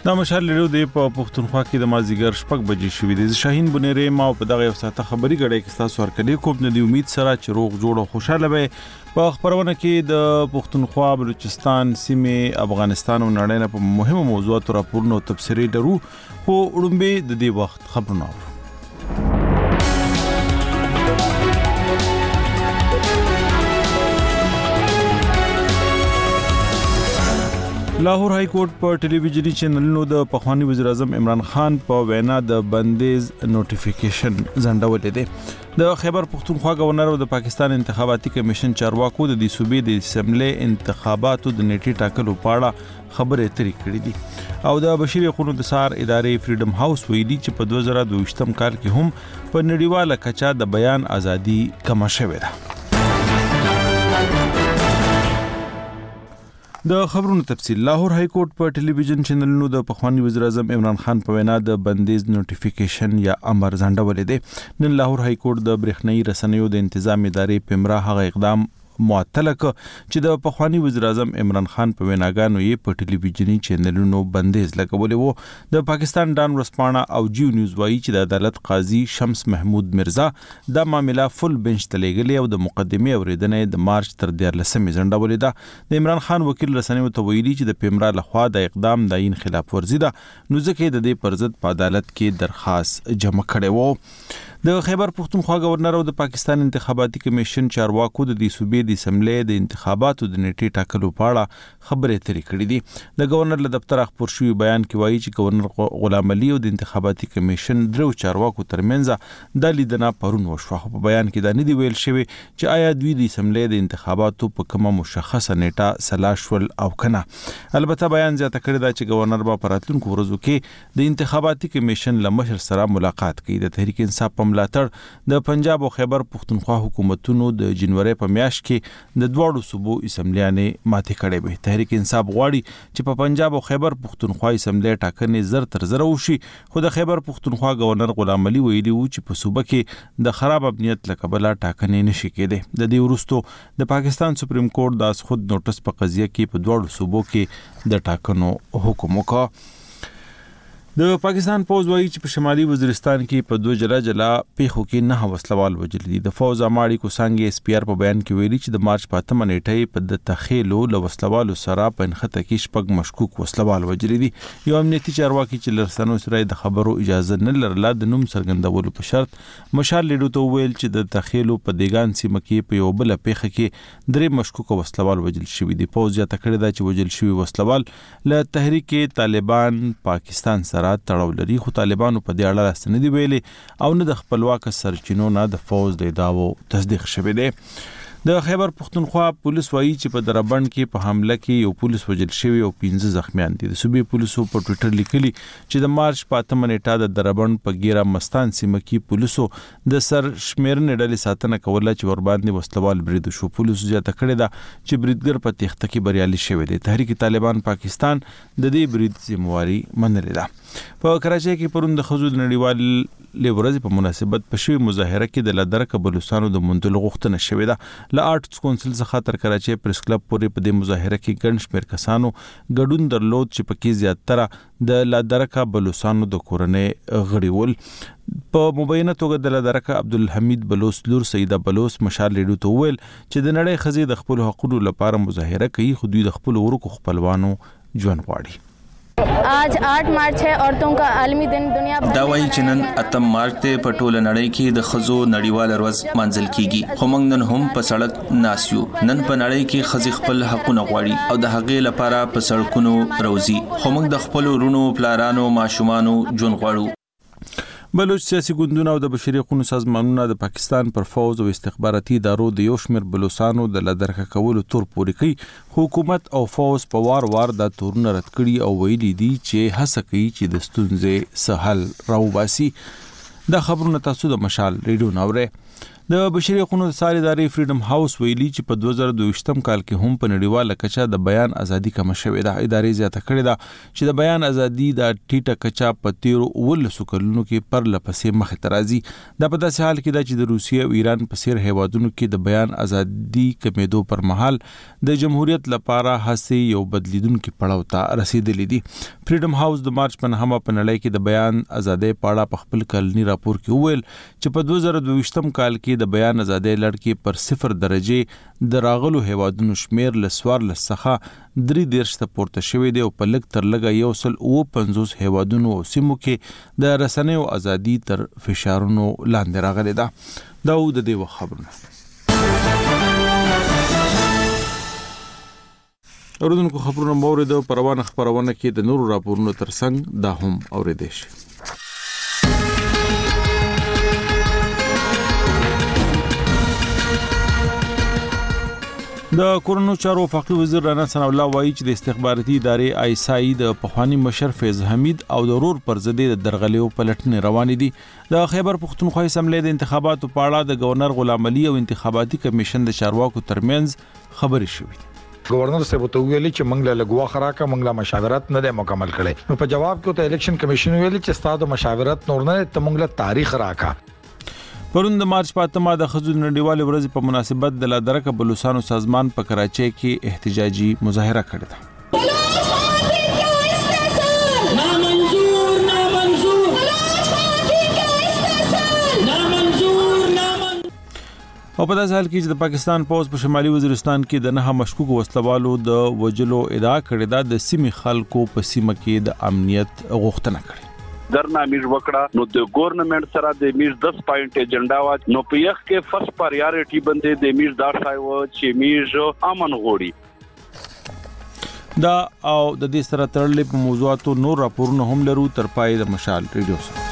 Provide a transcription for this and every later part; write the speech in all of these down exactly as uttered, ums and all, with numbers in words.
دا مشال لرو دی په پښتونخوا کې د مازیګر شپږ بجې شوې دي. شاهین بنيري ما په دغه یو ساعته خبري غړې کې تاسو ورکړې کوم نه دی امید سره چې روغ جوړ او خوشاله وي. په خبرونه کې د پښتونخوا بلوچستان سیمه افغانستان او نړۍ نه په مهمو موضوعاتو راپورونه او تبصرې درو خو وړاندې د دې وخت خبرونه لاهور های کورټ په ټلویزیونی چینلونو د پخوانی وزیر اعظم عمران خان په وینا د بندیز نوټیفیکیشن ځنډولې ده. د خیبر پختونخوا گورنر او د پاکستان انتخاباتي کمیشن چارواکو د دې صوبې د اسمبلی انتخاباتو د نیټې ټاکلو په اړه خبرې اترې کړې دي او د بشري حقوقو د سار ادارې فریډم هاوس ویلي چې په دوه زره دوه ویشتم کال کې هم په نړیواله کچه د بیان ازادي کمه شوې ده. د خبرونو تفصیل لاهور های کورټ په ټلویزیون چینلونو د پخوانی وزیر اعظم عمران خان په وینا د بندیز نوټیفیکیشن یا امر ځنډولې دی. نن لاهور های کورټ د برېښنايي رسنیو د تنظیم ادارې پمرا هغه اقدام معطل ک چې د پخوانی وزیر اعظم عمران خان په ویناګانو یې په ټلویزیونی چینلونو بندیز لګولې وو. د پاکستان ډان ورسپانه او جیو نیوز وایي چې د عدالت قاضي شمس محمود مرزا د معاملې فل بنچ ته لېږلې او د مقدمې اوریدنې د مارچ تر دیارلسمې ځنډولې ده. د عمران خان وکیل رسنیو ته ویلي چې د پمرا لخوا د اقدام د عین خلاف ورزي ده نو ځکه د دې پر ضد په عدالت کې درخواست جمع کړي وو. د خیبر پختونخوا گورنر او د پاکستان انتخاباتي کمیشن چارواکو د دې صوبې د اسمبلی د انتخاباتو د نیټې ټاکلو په اړه خبرې اترې کړې دي. د گورنر له دفتر خبر شوی بیان کې وایي چې گورنر غلام علي او د انتخاباتي کمیشن درو چارواکو ترمنځ د لیدنه پرون وشو. په بیان کې دا نه دی ویل شوی چې آیا دوی د اسمبلی د انتخاباتو په کومه مشخصه نیټه سلاشول او کنه. البته بیان زیاته کړی دا چې گورنر به په راتلونکو ورځو کې د انتخاباتي کمیشن له مشر سره ملاقات کوي. د تحریک انصاف ملاتړ د پنجاب او خیبر پختونخوا حکومتونو د جنوري په میاشت کې د دوړو صوبو اسمبلیانې ماتې کړې وي. تحریک انصاف غواړي چې په پنجاب او خیبر پختونخوا اسمبلی ټاکنې زر تر زر وشي خو د خیبر پختونخوا گورنر غلام علي ویلي و چې په صوبه کې د خراب امنیت له کبله ټاکنې نشي کېدې. د دې وروسته د پاکستان سپریم کورټ د خود نوټس په قضیه کې په دوړو صوبو کې د ټاکنو حکم وکړ. د پاکستان پوز وایي چې په شمالي وزیرستان کې په دوه جلا جلا پیښو کې نه وسلوال وجل دي. د فوز اماړي کو څنګه اس پی آر په بیان کې ویلي چې د مارچ په اتمه نیټه په د تخیلو له وسلوالو سره په انخته کې شپږ مشکوک وسلوال وجل دي. یو امنیتي چارواکي چې لرسنو سره د خبرو اجازه نه لرله د نوم څرګندولو په شرط مشال لیدو ته ویل چې د تخیلو په دیګان سیمه کې په یو بل پیښه کې درې مشکوک وسلوال وجل شوی دي. پوز یا تکړه دا چې وجل شوی وسلوال له تحریک طالبان پاکستان سره تړاو لري خو طالبانو په دې اړه راستنه دی ویلي او نه د خپلواک سرچینو نه د فوز د ادعاو تصدیق شوی دی. د خیبر پختونخوا پولیس وایي چې په دربند کې په حمله کې یو پولیس وژل شوی او پنځه زخمیان دي. د صوبې پولیسو په ټوئیټر لیکلي چې د مارچ په اتمه نیټه د دربند په ګیرا مستان سیمه کې پولیسو د سر شمیرنې ډلې ساتنه کوله چې ور باندې وسلوال برید شو. پولیسو زیاته کړې ده چې بریدګر په تخته کې بریالي شوی دی. تحریک طالبان پاکستان د دې برید ذمہواری منلې ده. په کراچۍ کې پرون د خزو د نړیوال لیورز په مناسبت په شوی مظاهره کې د لادرک بلوچستانو د منتل غوښتنه شوې ده. ل آرټس کونسل څخه تر کراچۍ پریس کلب پورې په دې مظاهره کې ګڼ شمېر کسانو ګډون درلود چې پکې زیاتره د لادرک بلوچستانو د کورنۍ غړي ول. په مبینه توګه د لادرک عبدالحمید بلوچ لور سیده بلوچ مشال لیدو ته ویل چې د نړۍ خزي د خپل حقوقو لپاره مظاهره کوي خو دوی د خپل ورکو خپلوانو ژوند غواړي. आज आठ मार्च है औरतों का आलमी दिन. दुनिया دا وایي چې نن اتم مارچ ته په ټوله نړۍ کې د خزو نړیواله ورځ مانځل کیږي خو موږ نن هم په سړک ناس یو. نن په نړۍ کې خزي خپل حقونه غواړي او د هغې لپاره په سړکونو روزي خو موږ د خپل ورونو پلارانو ماشومانو ژوند غواړو. بلوچ سیاسي ګوندونه او د بشري حقوقو سازمانونه د پاکستان پر فوز او استخباراتي ادارو د یو شمېر بلوچستانو د لادرکه کولو تور پورې کوي. حکومت او فوز په وار وار د تورونه رد کړي او ویلي دي چې هڅه کوي چې د ستونزې سهل راوباسي. د خبرونو تاسو د مشال ریډیو ناوره. د بشري حقوقو د څار ادارې فریډم هاوس ویلي چې په دوه زره دوه کال کې هم په نړیواله کچه د بیان ازادي کم شوې ده. ادارې زیاته کړې ده چې د بیان ازادي د ټیټه کچه په تیرو ولسو کلونو کې پر لپسې مخ ته راځي. دا په داسې حال کې ده چې د روسیې او ایران په څیر هیوادونو کې د بیان ازادي کمیدو پر مهال د جمهوریت لپاره هڅې یو بدلیدونکو پړاو ته رسیدلې دي. فریډم هاوس د مارچ په نهمه په نړۍ کې د بیان ازادي په اړه په خپل کلنی راپور کې وویل چې په دوه زره دوه کال کې د بیان ازادي لړ کې پر صفر درجه د راغلو هیوادونو شمیر لسوار لسخه درې دیرش ته پورته شوې دی او په لږ تر لږه یو سل او پنځوس هیوادونو او سیمو کې د رسنیو ازادي تر فشارونو لاندې راغلې ده. دا و د دې خبرونه. اوردونکو خبرونه مورید په روانه خبرونه کې د نورو راپورونو ترڅنګ دا هم اوریدئ شي. د کورونو چارو وفاقي وزیر رانا ثنا الله وایي چې د استخباراتي ادارې آی اس آی د پخوانی مشر فیض حمید او د رور پر ضد د درغلیو پلټنې روانې دي. د خیبر پختونخوا اسمبلی د انتخاباتو په اړه د گورنر غلام علي او انتخاباتي کمیشن د چارواکو ترمنځ خبرې شوې. گورنر صاحب ته ویلي چې موږ له لګوا خراکه موږ له مشاورت نه مکمل کړي. نو په جواب کې ته الیکشن کمیشن ویلي چې ستاسو مشاورت نور نه ته موږ له تاریخ راکا. پرون د مارچ په اتمه د خزو نړیوال ورځ په مناسبت د لادرکه بلوچستان سازمان په کراچۍ کې احتجاجي مظاهره کړې ده. او په داسې حال کې چې د پاکستان پوز په شمالي وزیرستان کې د نه مشکوک وسلوالو د وجلو ادعا کړې ده د سیمې خلکو په سیمه کې د امنیت غوښتنه کړې. درنا میز وکړه نو د ګورنمنت سره د میز دس پوینټ ایجنډا وا نو په یخ کې فرست پریارټي باندې د میز دار شایو چې میز امن غوړي. دا او د دې سره تړلې په موضوعاتو نور راپورونه هم لرو تر پای د مشال ریډیو سره.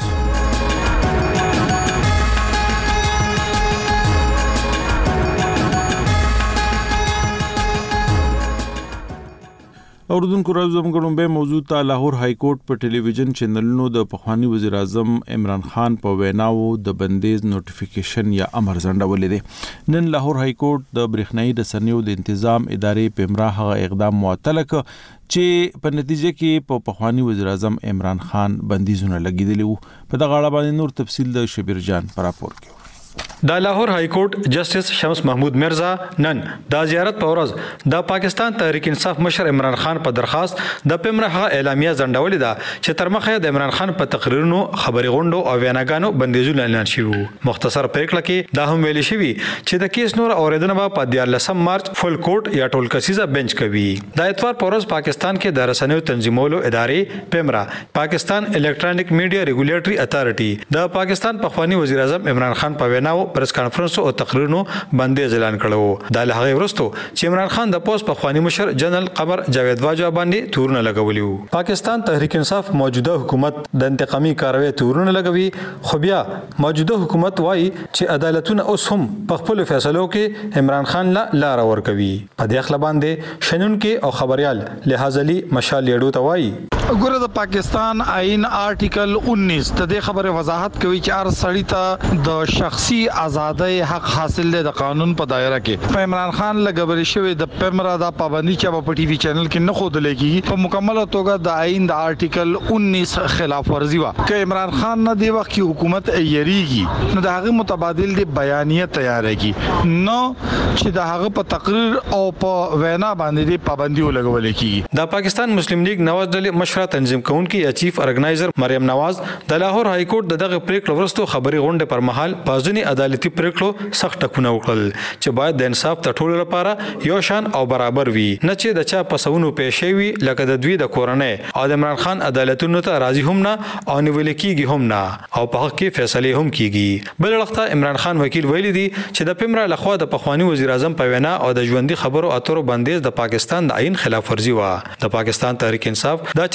اوردونکو راځم غړم به موضوع ته لاهور های کورټ په ټلویزیون چینلونو د پخوانی وزیر اعظم عمران خان په ویناو د بندیز نوټیفیکیشن یا امر ځنډولې دي. نن لاهور های کورټ د برېښنايي رسنیو د تنظیم ادارې په امرا هغه اقدام معطل کړ چې په نتیجه کې په پخوانی وزیر اعظم عمران خان بندیزونه لګیدلی وو. په دغه اړه باندې نور تفصیل د شبیر جان پر راپور کې. د لاهور های کورټ جسټس شمس محمود مرزا نن د زیارت په ورځ د پاکستان تحریک انصاف مشر عمران خان په درخواست د پمرغه اعلامیه ځنډولې ده چې تر مخه د عمران خان په تقریرونو خبري غونډو او ویناګانو بندیزونه اعلان شوي. مختصر پریکړه کې دا هم ویل شوی چې د کیس نور اوریدنه په دیارلسم مارچ فل کورټ یا ټول کسیزه بنچ کوي. د اتوار په ورځ پاکستان کې د رسنیو تنظیمولو ادارې پمرا پاکستان الکترونیک میډیا ریګولیټری اتھارټي د پاکستان پخوانی وزیر اعظم عمران خان په ویناو پریس کانفرنس او تقریرونو بندیز اعلان کړو. د لهغه ورستو چې عمران خان د پوسټ پخوانی مشر جنرال قمر جاوید باجوا باندې تورونه لګولي وو. پاکستان تحریک انصاف موجوده حکومت د انتقامي کاروي تورونه لګوي خو بیا موجوده حکومت وایي چې عدالتونه اوس هم په خپل فیصلو کې عمران خان لا لار ور کوي. په دې خپل باندې شنن کې او خبريال لحاظ علي مشال یړو ته وایي ګوره د پاکستان آئین آرټیکل انیس ته د خبره وضاحت کوي چې هر سړی ته د شخصي آزادۍ حق حاصل دی د قانون په دایره کې. په عمران خان لګبري شوی د پمرا د پابندي چې په ټي وي چینل کې نه خود لګي په مکمل توګه د آئین د آرټیکل انیس خلاف ورزي وا ک عمران خان نه دی وخت کې حکومت یریږي نو د هغه متبادل دی بیانیه تیارېږي نو چې د هغه په تقریر او په وینا باندې دی پابندي ولګول کیږي. د پاکستان مسلم لیگ نواز ډلې مشره تنظیم کونکي یا چیف ارګنایزر مریم نواز د لاهور های کورټ دغه پریکړه ورستو خبري غونډه پر مهال پازنی عدالتي پریکړو سخت ټکونه وکړل چې باید د انصاف ته ټول لپاره یو شان او برابر وي نه چې د چا پسونو پېښې وي لکه د دوی د کورنۍ او د عمران خان عدالتونو ته راضي هم نه او نیول کېږي هم نه او په حق کې فیصله هم کېږي. بل وخت عمران خان وکیل ویلي دي چې د پمرا لخوا د پخوانی وزیر اعظم په وینا او د ژوندۍ خبرو اترو بندیز د پاکستان د آئین خلاف ورزي و. د پاکستان تحریک انصاف دا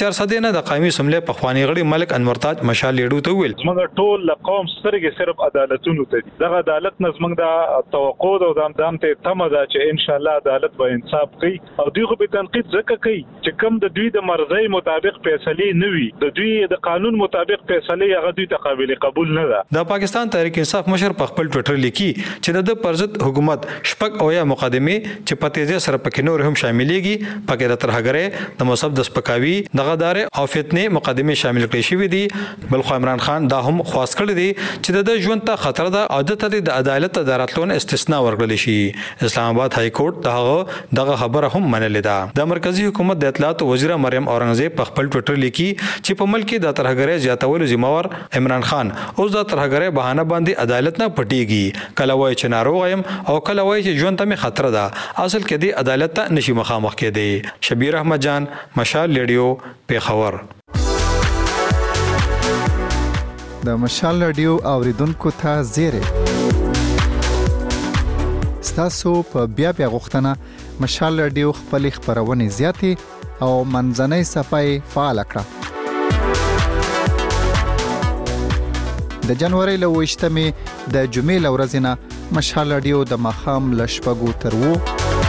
چارسدې نه د قومي اسمبلی پخوانی غړي ملک انور تاج مشال لیډو ته ویل زموږ ټول قوم سترګې صرف عدالتونو ته دي دغه عدالت نه زموږ د توقع او د دام ته تمه ده چې ان شاء الله عدالت به انصاف کوي او دوی خو به تنقید ځکه کوي چې کوم د دوی د مرزي مطابق فیصله نه وي د دوی د قانون مطابق فیصله هغه دوی ته قابل قبول نه ده. د پاکستان تحریک انصاف مشر په خپل ټوئیټر لیکي چې د پرزت حکومت شپږ او یا مقدمه چې په تیزه سره پکې نور هم شاملېږي پکې د ترهګرۍ د مصب د سپکاوي د غدار او فتنې مقدمه شامل کړي شوې دي. بل خو عمران خان دا هم خواست کړی دی چې د ژوند ته خطر ده او د تدې د عدالت د راتلون استثناء ورکړل شي. اسلام آباد های کورټ دغه دغه خبره هم منلې ده. د مرکزی حکومت د اطلاعات وزیر مریم اورنګزیب په خپل ټوئیټر لیکي چې په ملک د ترهګرۍ زیاتولو ذمہوار عمران خان اوس د ترهګرۍ بهانه باندې عدالت نه پټيږي. کله وایي چې ناروغ یم او کله وایي چې ژوند ته می خطر ده. اصل کې دی عدالت ته نشي مخامخ کېدی. شبیر احمد جان مشال ریډیو پیښور. د مشال ریډیو اوریدونکو ته زیره تاسو په بیا بیا غوښتنه مشال ریډیو خپل خبرونه زیاتې او منځنۍ صفحه فعال کړه. د جنوري له وشتمې د جمعې لورځ نه مشال ریډیو د مخام لشپګو تر وو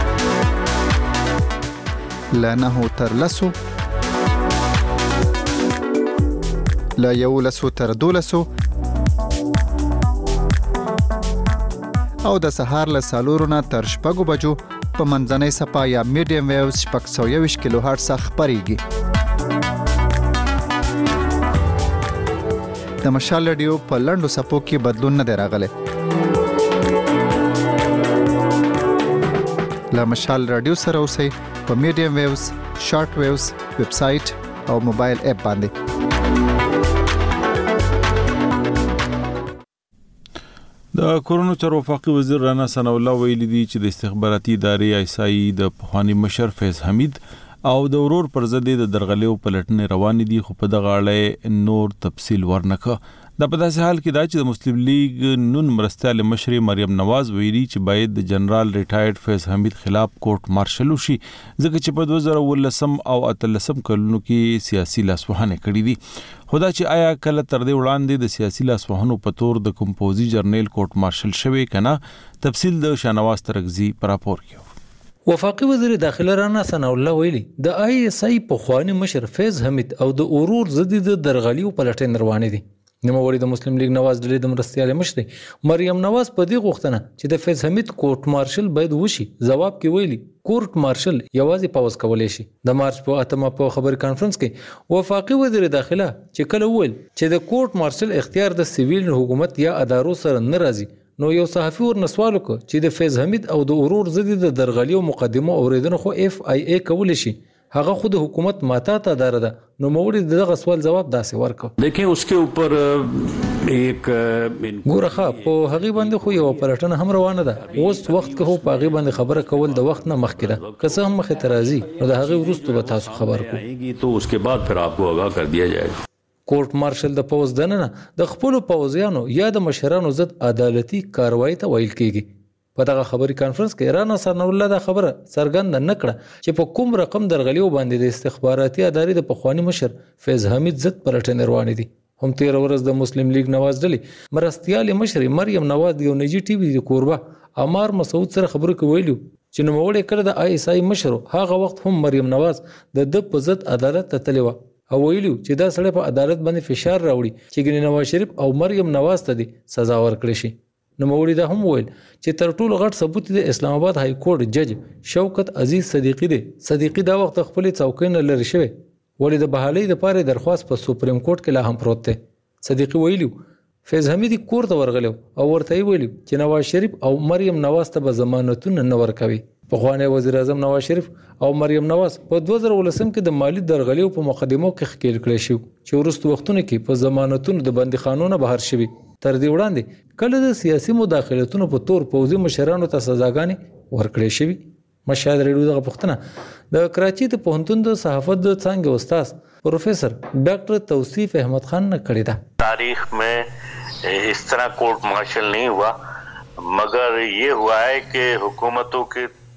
لنه تر لسو لا یو لسو تر دولسو او د سهار له سالورونه تر شپږو بجو په منځنۍ صفحه یا میډیم ویوز شپږ سوه یوویشت کیلو هرټز خپرېږي. د مشال ریډیو په لنډو صفحو کې بدلون نه دی راغلی. له مشال ریډیو سره اوسئ په میډیم ویوز، شارټ ویوز، ویب سایټ او موبایل اپ باندې. د کورونو چارو وفاقي وزیر رانا ثناء الله ویلي دي چې د استخباراتي ادارې آی اس آی د پخوانی مشر فیض حمید او د ورور پر ضد د درغلیو پلټنې روان دي خو په دغه اړه نور تفصیل ورنکه. دا په داسې حال کې دا چې د مسلم لیگ نون مرستیال مشر مریم نواز ویلي چې باید د جنرال ریټایرډ فیض حمید خلاف کورټ مارشل وشي ځکه چې په دوه زره ولسم او اتلسم کلونو کې سیاسي لاسوهنه کړې دي. خدا چې آیا کله تر دې وړاندې د سیاسي لاسوهنو په تور د کمپوزي جرنیل کورټ مارشل شوی کنه. تفصیل د شانواز ترغزی پر راپور کې. وفاقي وزیر داخله رانا ثناء الله ویلي د آی اس آی په خواني مشر فیض حمید او د اورور ضد د درغلیو پلټن روانې دي. نوموړي د مسلم لیگ نواز ډلې د مرستیال مشر مریم نواز په دې غوښتنه چې د فیض حمید کورټ مارشل باید وشي جواب کې ویلي کورټ مارشل یوازې پاوز کولای شي. د مارچ په اتمه په خبري کانفرنس کې وفاقي وزیر داخله چې کله ویل چې د کورټ مارشل اختیار د سیویل حکومت یا ادارو سره نه راځي نو یو صحافي ورنسوال وکړ چې د فیض حمید او د اورور ضد د درغلیو مقدمه اوریدنه خو اف آی ای کول شي هغه خود حکومت ماته ته دار ده. نو موړي دغه سوال جواب داسې ورکړ. دیکھیں اس کے اوپر ایک ګورخه په هغه باندې خو یو پلټنه هم روانه ده. اوس وخت کې هو په هغه باندې خبره کول د وخت نه مخکې ده. که څه هم مخې ترازی نو د هغه وروسته به تاسو خبر کوو تو اس کے بعد پھر آپ کو آگاہ کر دیا جائے گا. کورټ مارشل د پوز دننه د خپل پوزیانو یا د مشرانو ضد عدالتي کاروایی ته ویل کیږي. په دغه خبري کانفرنس کې رانا ثناء الله دا خبره څرګنده نکړه چې په کوم رقم درغلیو باندې د استخباراتي ادارې د پخوانی مشر فیض حمید ضد پلټنې روانې دي. هم تیر ورځ د مسلم لیگ نواز ډلې مرستیال مشر مریم نواز یو نجی ټي وي د کوربه امار مسعود سره خبرو کې ویلو چې نوموړی کړه د آی اس آی مشر هغه وخت هم مریم نواز د د په ضد عدالت ته تللی و او ویلو چې دا سړی په عدالت باندې فشار راوړي چې ګنې نواز شریف او مریم نواز ته دي سزا ورکړي شي. نو موړي دا هم ویل چې تر ټولو غټ ثبوت د اسلام آباد های کورټ جج شوکت عزیز صدیقی دی. صدیقی دا وخت خپل څوکۍ نه لری شوی ولې د بحالۍ د پاره درخواست په سپریم کورټ کې لا هم پروت دی. صدیقی ویلو فیض حمید کور ته ورغلو او ورته ویلو چې نواز شریف او مریم نواز ته به ضمانتونه نه ورکوي. پخوانی وزیر اعظم نواز شریف او مریم نواز په دوه زره ولسم کې د مالی درغلیو په مقدمو کې ښکېل کړی شو چې وروسته وختونو کې په ضمانتونو د بندي خانونو بهر شوي. تر دې وړاندې کله د سیاسي مداخلتونو په تور پوځي مشرانو ته سزاګانې ورکړې شوي. مشاهد ریډیو دغه پوښتنه د کراچي د پوهنتون د صحافت د څانګې استاد پروفیسر ډاکټر توصیف احمد خان نے کړی ده. تاریخ میں اس طرح کورٹ مارشل نہیں ہوا مگر یہ ہوا ہے کہ حکومتوں کے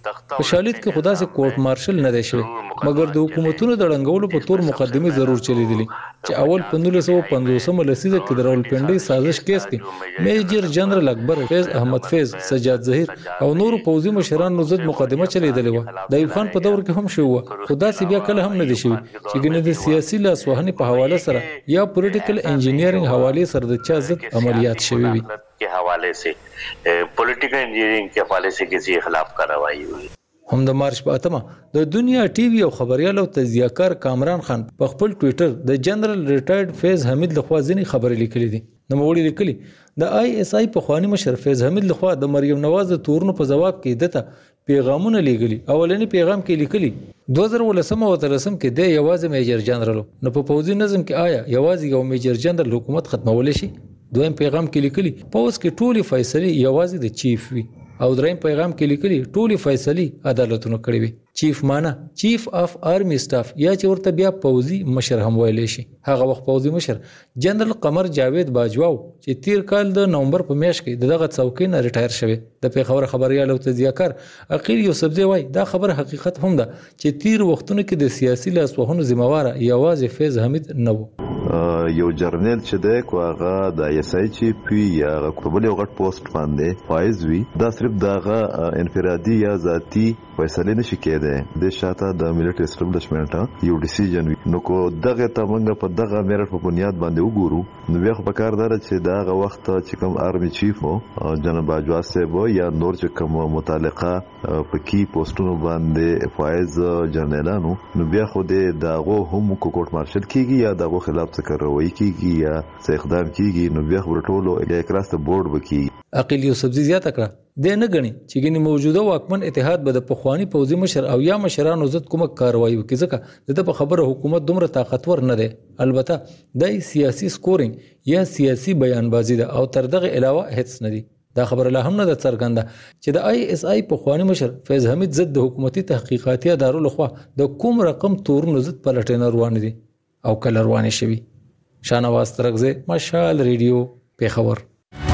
په شالید کې خدا سي کورټ مارشل نه دی شوی مګر د حکومتونو د ړنګولو په تور مقدمه ضرور چلیدلی چې اول په نولس سوه پنځوس لسیزه کې د راولپنډي سازش کیس کې میجر جنرال اکبر فیض احمد فیض سجاد ظهیر او نور پوځي مشرانو ضد مقدمه چلیدلې و د ایوب خان په دور کې هم شو خدا سي بیا کله هم نه دی شوی چې ګنې د سیاسي لاسوهنې په حواله سره یا پولیټیکل انجینیرینګ حواله سره د چا ضد عملیات شوي وي के हवाले से पॉलिटिकल इंजीनियरिंग के हवाले से किसी के खिलाफ कार्रवाई हुई هم د مارچ په اتمه د دنیا ټي وي او خبريال او تجزیه‌کار کامران خان په خپل ټوئیټر د جنرال ریټایرډ فیض حمید لخوا ځینې خبرې لیکلې دي نو وړي لیکلي د آی اس آی په خواني مشر فیض حمید لخوا د مریم نواز د تورونو په جواب کې دته پیغامونه لیکلي اولنی پیغام کې لیکلي دوه زره ولسم او تلسم کې د یوازې میجر جنرال نو په پوځي نظم کې آیا یوازې یو میجر جنرال حکومت ختمول شي دویم پیغام کې لیکلي پوز کې ټولي فیصله یوازې د چیف وي او دریم پیغام کې لیکلي ټولي فیصله عدالتونو کړې وي چیف معنا چیف اف آرمی سټاف یا چې ورته بیا پوځي مشر هم ویل شي هغه وخت پوځي مشر جنرال قمر جاوید باجواو چې تیر کال د نومبر په میاشت کې دغه څوکۍ نه ریټایر شوی د پیښور خبريال او تجزیه‌کار عقیل یوسفزی وای دا خبر حقیقت هم ده چې تیر وختونو کې د سیاسي لاسوهنو ذمہوار یوازې فیض حمید نه و یو جرنیل چې د کوغه د ایس آی چی پی یا قبل یو غټ پوسټ باندې فایز وی دا صرف دغه انفرادي یا ذاتی فیصله نشي کېده د شاته د ملټری اسټابلیشمنت یو ډیسیژن وی نو کو دغه تمنګ په دغه میرټ په بنیاد باندې وګورو نو بیا خو په کار دار چې دغه وخت چې کوم آرمی چیف وو جنرال باجوا صاحب یا نور چې کوم متعلقه په کی پوسټونو باندې فایز جرنیلانو نو بیا خو د دغه هم کوټ مارشل کیږي یا دغه خلاف څه کاروي کیږي یا څه اقدام کیږي نو بیا خو ټولو اکراس ته بورډ وکي عقیل یوسفزی زیاته کړه د نه غني چې ګنې موجوده واکمن اتحاد به د پخوانی پوځي مشر او یا مشرانو ضد کومه کاروایی وکړي ځکه د په خبره حکومت دومره طاقتور نه دی البته د سیاسي سکورینګ یا سیاسي بیانبازي ده او تر دغه علاوه هیڅ نه دی دا خبره لا هم نه د څرګنده چې د آی اس آی پخوانی مشر فیض حمید ضد د حکومتي تحقیقاتي ادارو لخوا د کوم رقم تورونو ضد پلټنه روان دي او کله روان شي شانواز ترغزه مشال ریډیو پیښور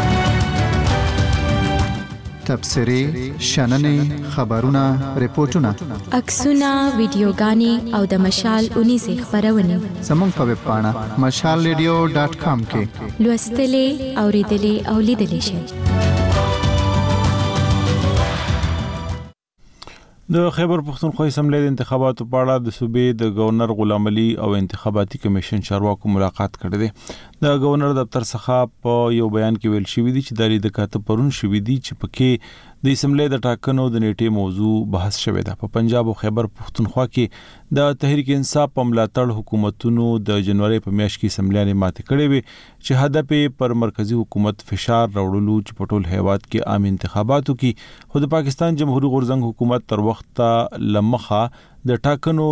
تبصری شننې خبرونه ریپورتونه عکسونه ویډیوګانې او د مشال اونې سه خبرونه زموږ په ویب پاڼه مشال ریډیو ډاټ کام کې لوستلې اوریدلې او لیدلې شئ د خیبر پختونخوا اسمبلی د انتخاباتو په اړه د صوبې د گورنر غلام علي او انتخاباتي کمیشن چارواکو ملاقات کړی دی د گورنر دفتر څخه په یو بیان کې ویل شوی دی چې د لیدو کاته پرون شوی دی چې پکې د اسمبلی د ټاکنو د نیټې موضوع بحث شوی دی په پنجاب او خیبر پختونخوا کې د تحریک انصاف په ملاتړ حکومتونو د جنوري په میاشت کې اسمبلیانه ماته کړې وي چې هدف پر مرکزی حکومت فشار راوړلو چې په ټول هیواد کې عام انتخاباتو کې خود پاکستان جمهوریت غورځنګ حکومت تر وخته لمخه د ټاکنو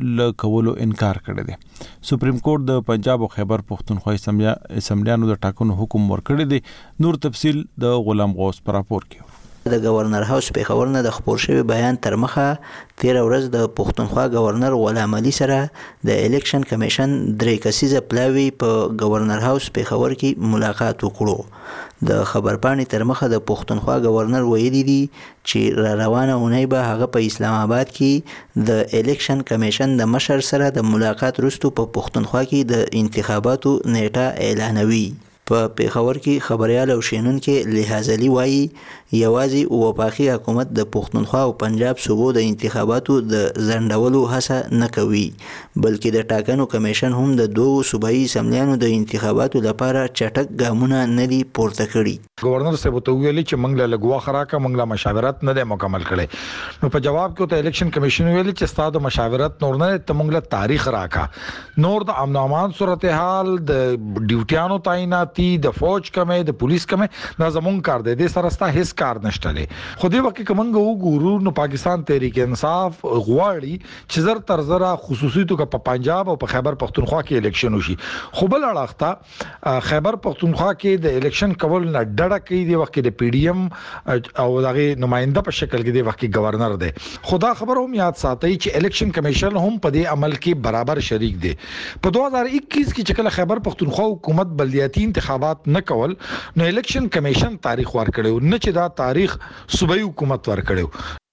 لکولو انکار کړی دی سپریم کورټ د پنجاب او خیبر پختونخوا اسمبلیانو د ټاکنو حکم ورکړی دی نور تفصیل د غلام غوث پر راپور کې د گورنر هاوس پیښور نه د خبر شوی بیان تر مخه تیر ورځ د پښتونخوا گورنر غلام علي سره د الیکشن کمیشن درې کسیزه پلاوی په گورنر هاوس پیښور کې ملاقات وکړو د خبرپاڼې تر مخه د پښتونخوا گورنر ویلي دي چې را روانه اونۍ به هغه په اسلام آباد کې د الیکشن کمیشن د مشر سره د ملاقات وروسته په پښتونخوا کې د انتخاباتو نیټه اعلانوي په پیښور کې خبريال او شینونکو لحاظلی وایي یوازې وفاقي حکومت د پښتونخوا او پنجاب صوبو د انتخاباتو د ځنډولو هڅه نه کوي بلکې د ټاکنو کمیشن هم د دوه صوبایي اسمبلیانو د انتخاباتو لپاره چټک ګامونه نه دي پورته کړي گورنر صاحب ته ویلي چې موږ له لګوا خراکه موږ له مشاورت نه د مکمل کړي نو په جواب کې ته الیکشن کمیشن ویلي چې ستاسو مشاورت نور نه ته موږ له تاریخ راکا نور د امن امان صورتحال د ډیوټیانو تعینات د فوج کمه د پولیس کمه دا زمون کار دی د سرستا هیڅ کار نشته لري خو دې وخت کې موږ وګورو نو پاکستان تحریک انصاف غواړي چې زر تر زر خصوصي توګه په پنجاب او په خیبر پختونخوا کې الیکشن وشي خو بل اړخته خیبر پختونخوا کې د الیکشن کول نه ډډه کوي د وخت کې د پی ډی ایم او دغه نماینده په شکل کې د وخت کې گورنر دی خدا خبر هم یاد ساتي چې الیکشن کمیشن هم په دې عمل کې برابر شریک دی په دوه هزار اکیس کې چې کله خیبر پختونخوا حکومت بلدیاتي انتخابات نه کول نو الیکشن کمیشن تاریخ ورکړو نه چې دا تاریخ صوبایي حکومت ورکړو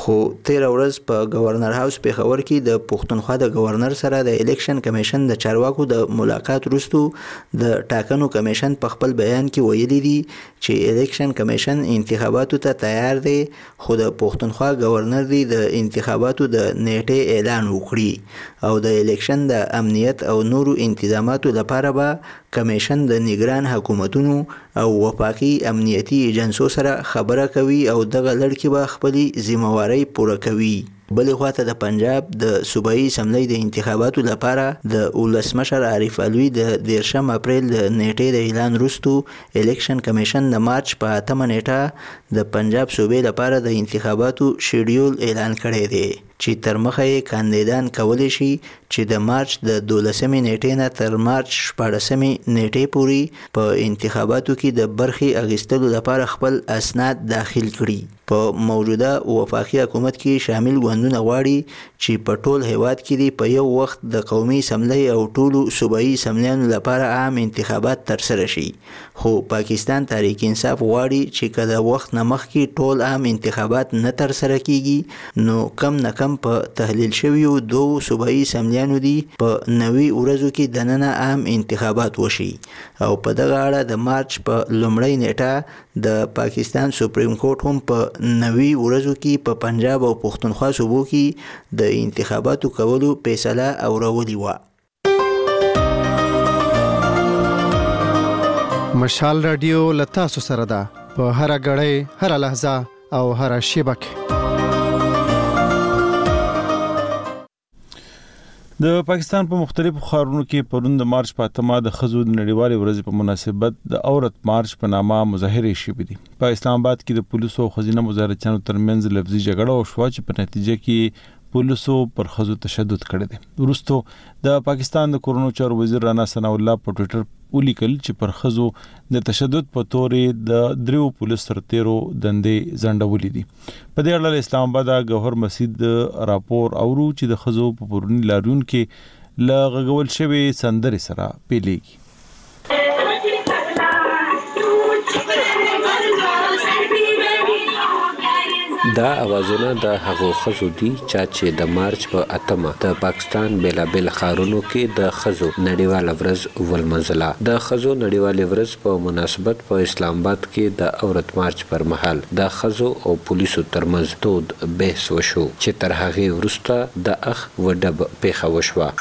خو تیر ورځ په گورنر هاوس پیښور کې د پښتونخوا د گورنر سره د الیکشن کمیشن د چارواکو د ملاقات وروسته د ټاکنو کمیشن په خپل بیان کې ویلي دي چې الیکشن کمیشن انتخاباتو ته تیار دی، خو د پښتونخوا گورنر دی د انتخاباتو د نیټې اعلان وکړي او د الیکشن د امنیت او نورو انتظاماتو لپاره به کمیشن د نگران حکومتونو او وفاقي امنیتي ایجنسو سره خبره کوي او دغه لړ به خپل ذمہواری پوره کوي. بلې خواته د پنجاب د صوبایي اسمبلی د انتخاباتو لپاره د ولسمشر عارف علوي د دیرشم اپریل د نیټې د اعلان وروسته الیکشن کمیشن د مارچ په اتمه نیټه د پنجاب صوبې لپاره د انتخاباتو شیډیول اعلان کړی دی چې تر مخه یې کاندیدان کولی شي چې د مارچ د دولسمې نیټې نه تر مارچ شپاړسمې نیټې پورې په انتخاباتو کې د برخې اخیستلو لپاره خپل اسناد داخل کړي. په موجوده وفاقي حکومت کې شامل ګوندونه غواړي چې په ټول هیواد کې دی په یو وخت د قومي اسمبلی او ټولو صوبایي اسمبلیانو لپاره عام انتخابات ترسره شي، خو پاکستان تحریک انصاف غواړي چې کله وخت نه مخکې ټول عام انتخابات نه ترسره کیږي نو کم نه کم په تحلیل شویو دوه صوبایي اسمبلیانو دی په نوي ورځو کې دننه عام انتخابات وشي. او په دغه اړه د مارچ په لومړۍ نیټه د پاکستان سپریم کورټ هم په نوي ورځو کې په پنجاب او پښتونخوا صوبو کې د انتخاباتو کولو فیصله اورولې وه. مشال رادیو له تاسو سره ده په هره غړۍ، هره لحظه او هره شیبه کې. د پاکستان په مختلفو ښارونو کې پرون د مارچ په اتمه د ښځو د نړیوالې ورځې په مناسبت د عورت مارچ په نامه مظاهرې شوې دي. په اسلام آباد کې د پولیسو او ښځینه مظاهرچیانو ترمنځ لفظي جګړه وشوه چې په نتیجه کې پولیسو پر ښځو تشدد کړی دی. وروسته د پاکستان د کورونو چارو وزیر رانا ثناء الله په ټویټر ولیکل چې پر ښځو د تشدد په تورې د دریو پولیس سرتیرو دندې ځنډولې دي. په دې اړه اسلام آباد ګوهر مسجد راپور اورو چې د ښځو په پورونی لاریون کې ل غږول شوی سندرې سره پیلېږي. دا اوازونه د هغو ښځو دي چې د مارچ په اتمه د پاکستان بیلابیل ښارونو کې د ښځو نړیواله ورځ ولمنځله. د ښځو نړیواله ورځ په مناسبت په اسلام آباد کې د عورت مارچ پر مهال د ښځو او پولیسو ترمنځ تود بحث وشو چې تر هغې وروسته د اخ و ډب پیښه وشوه.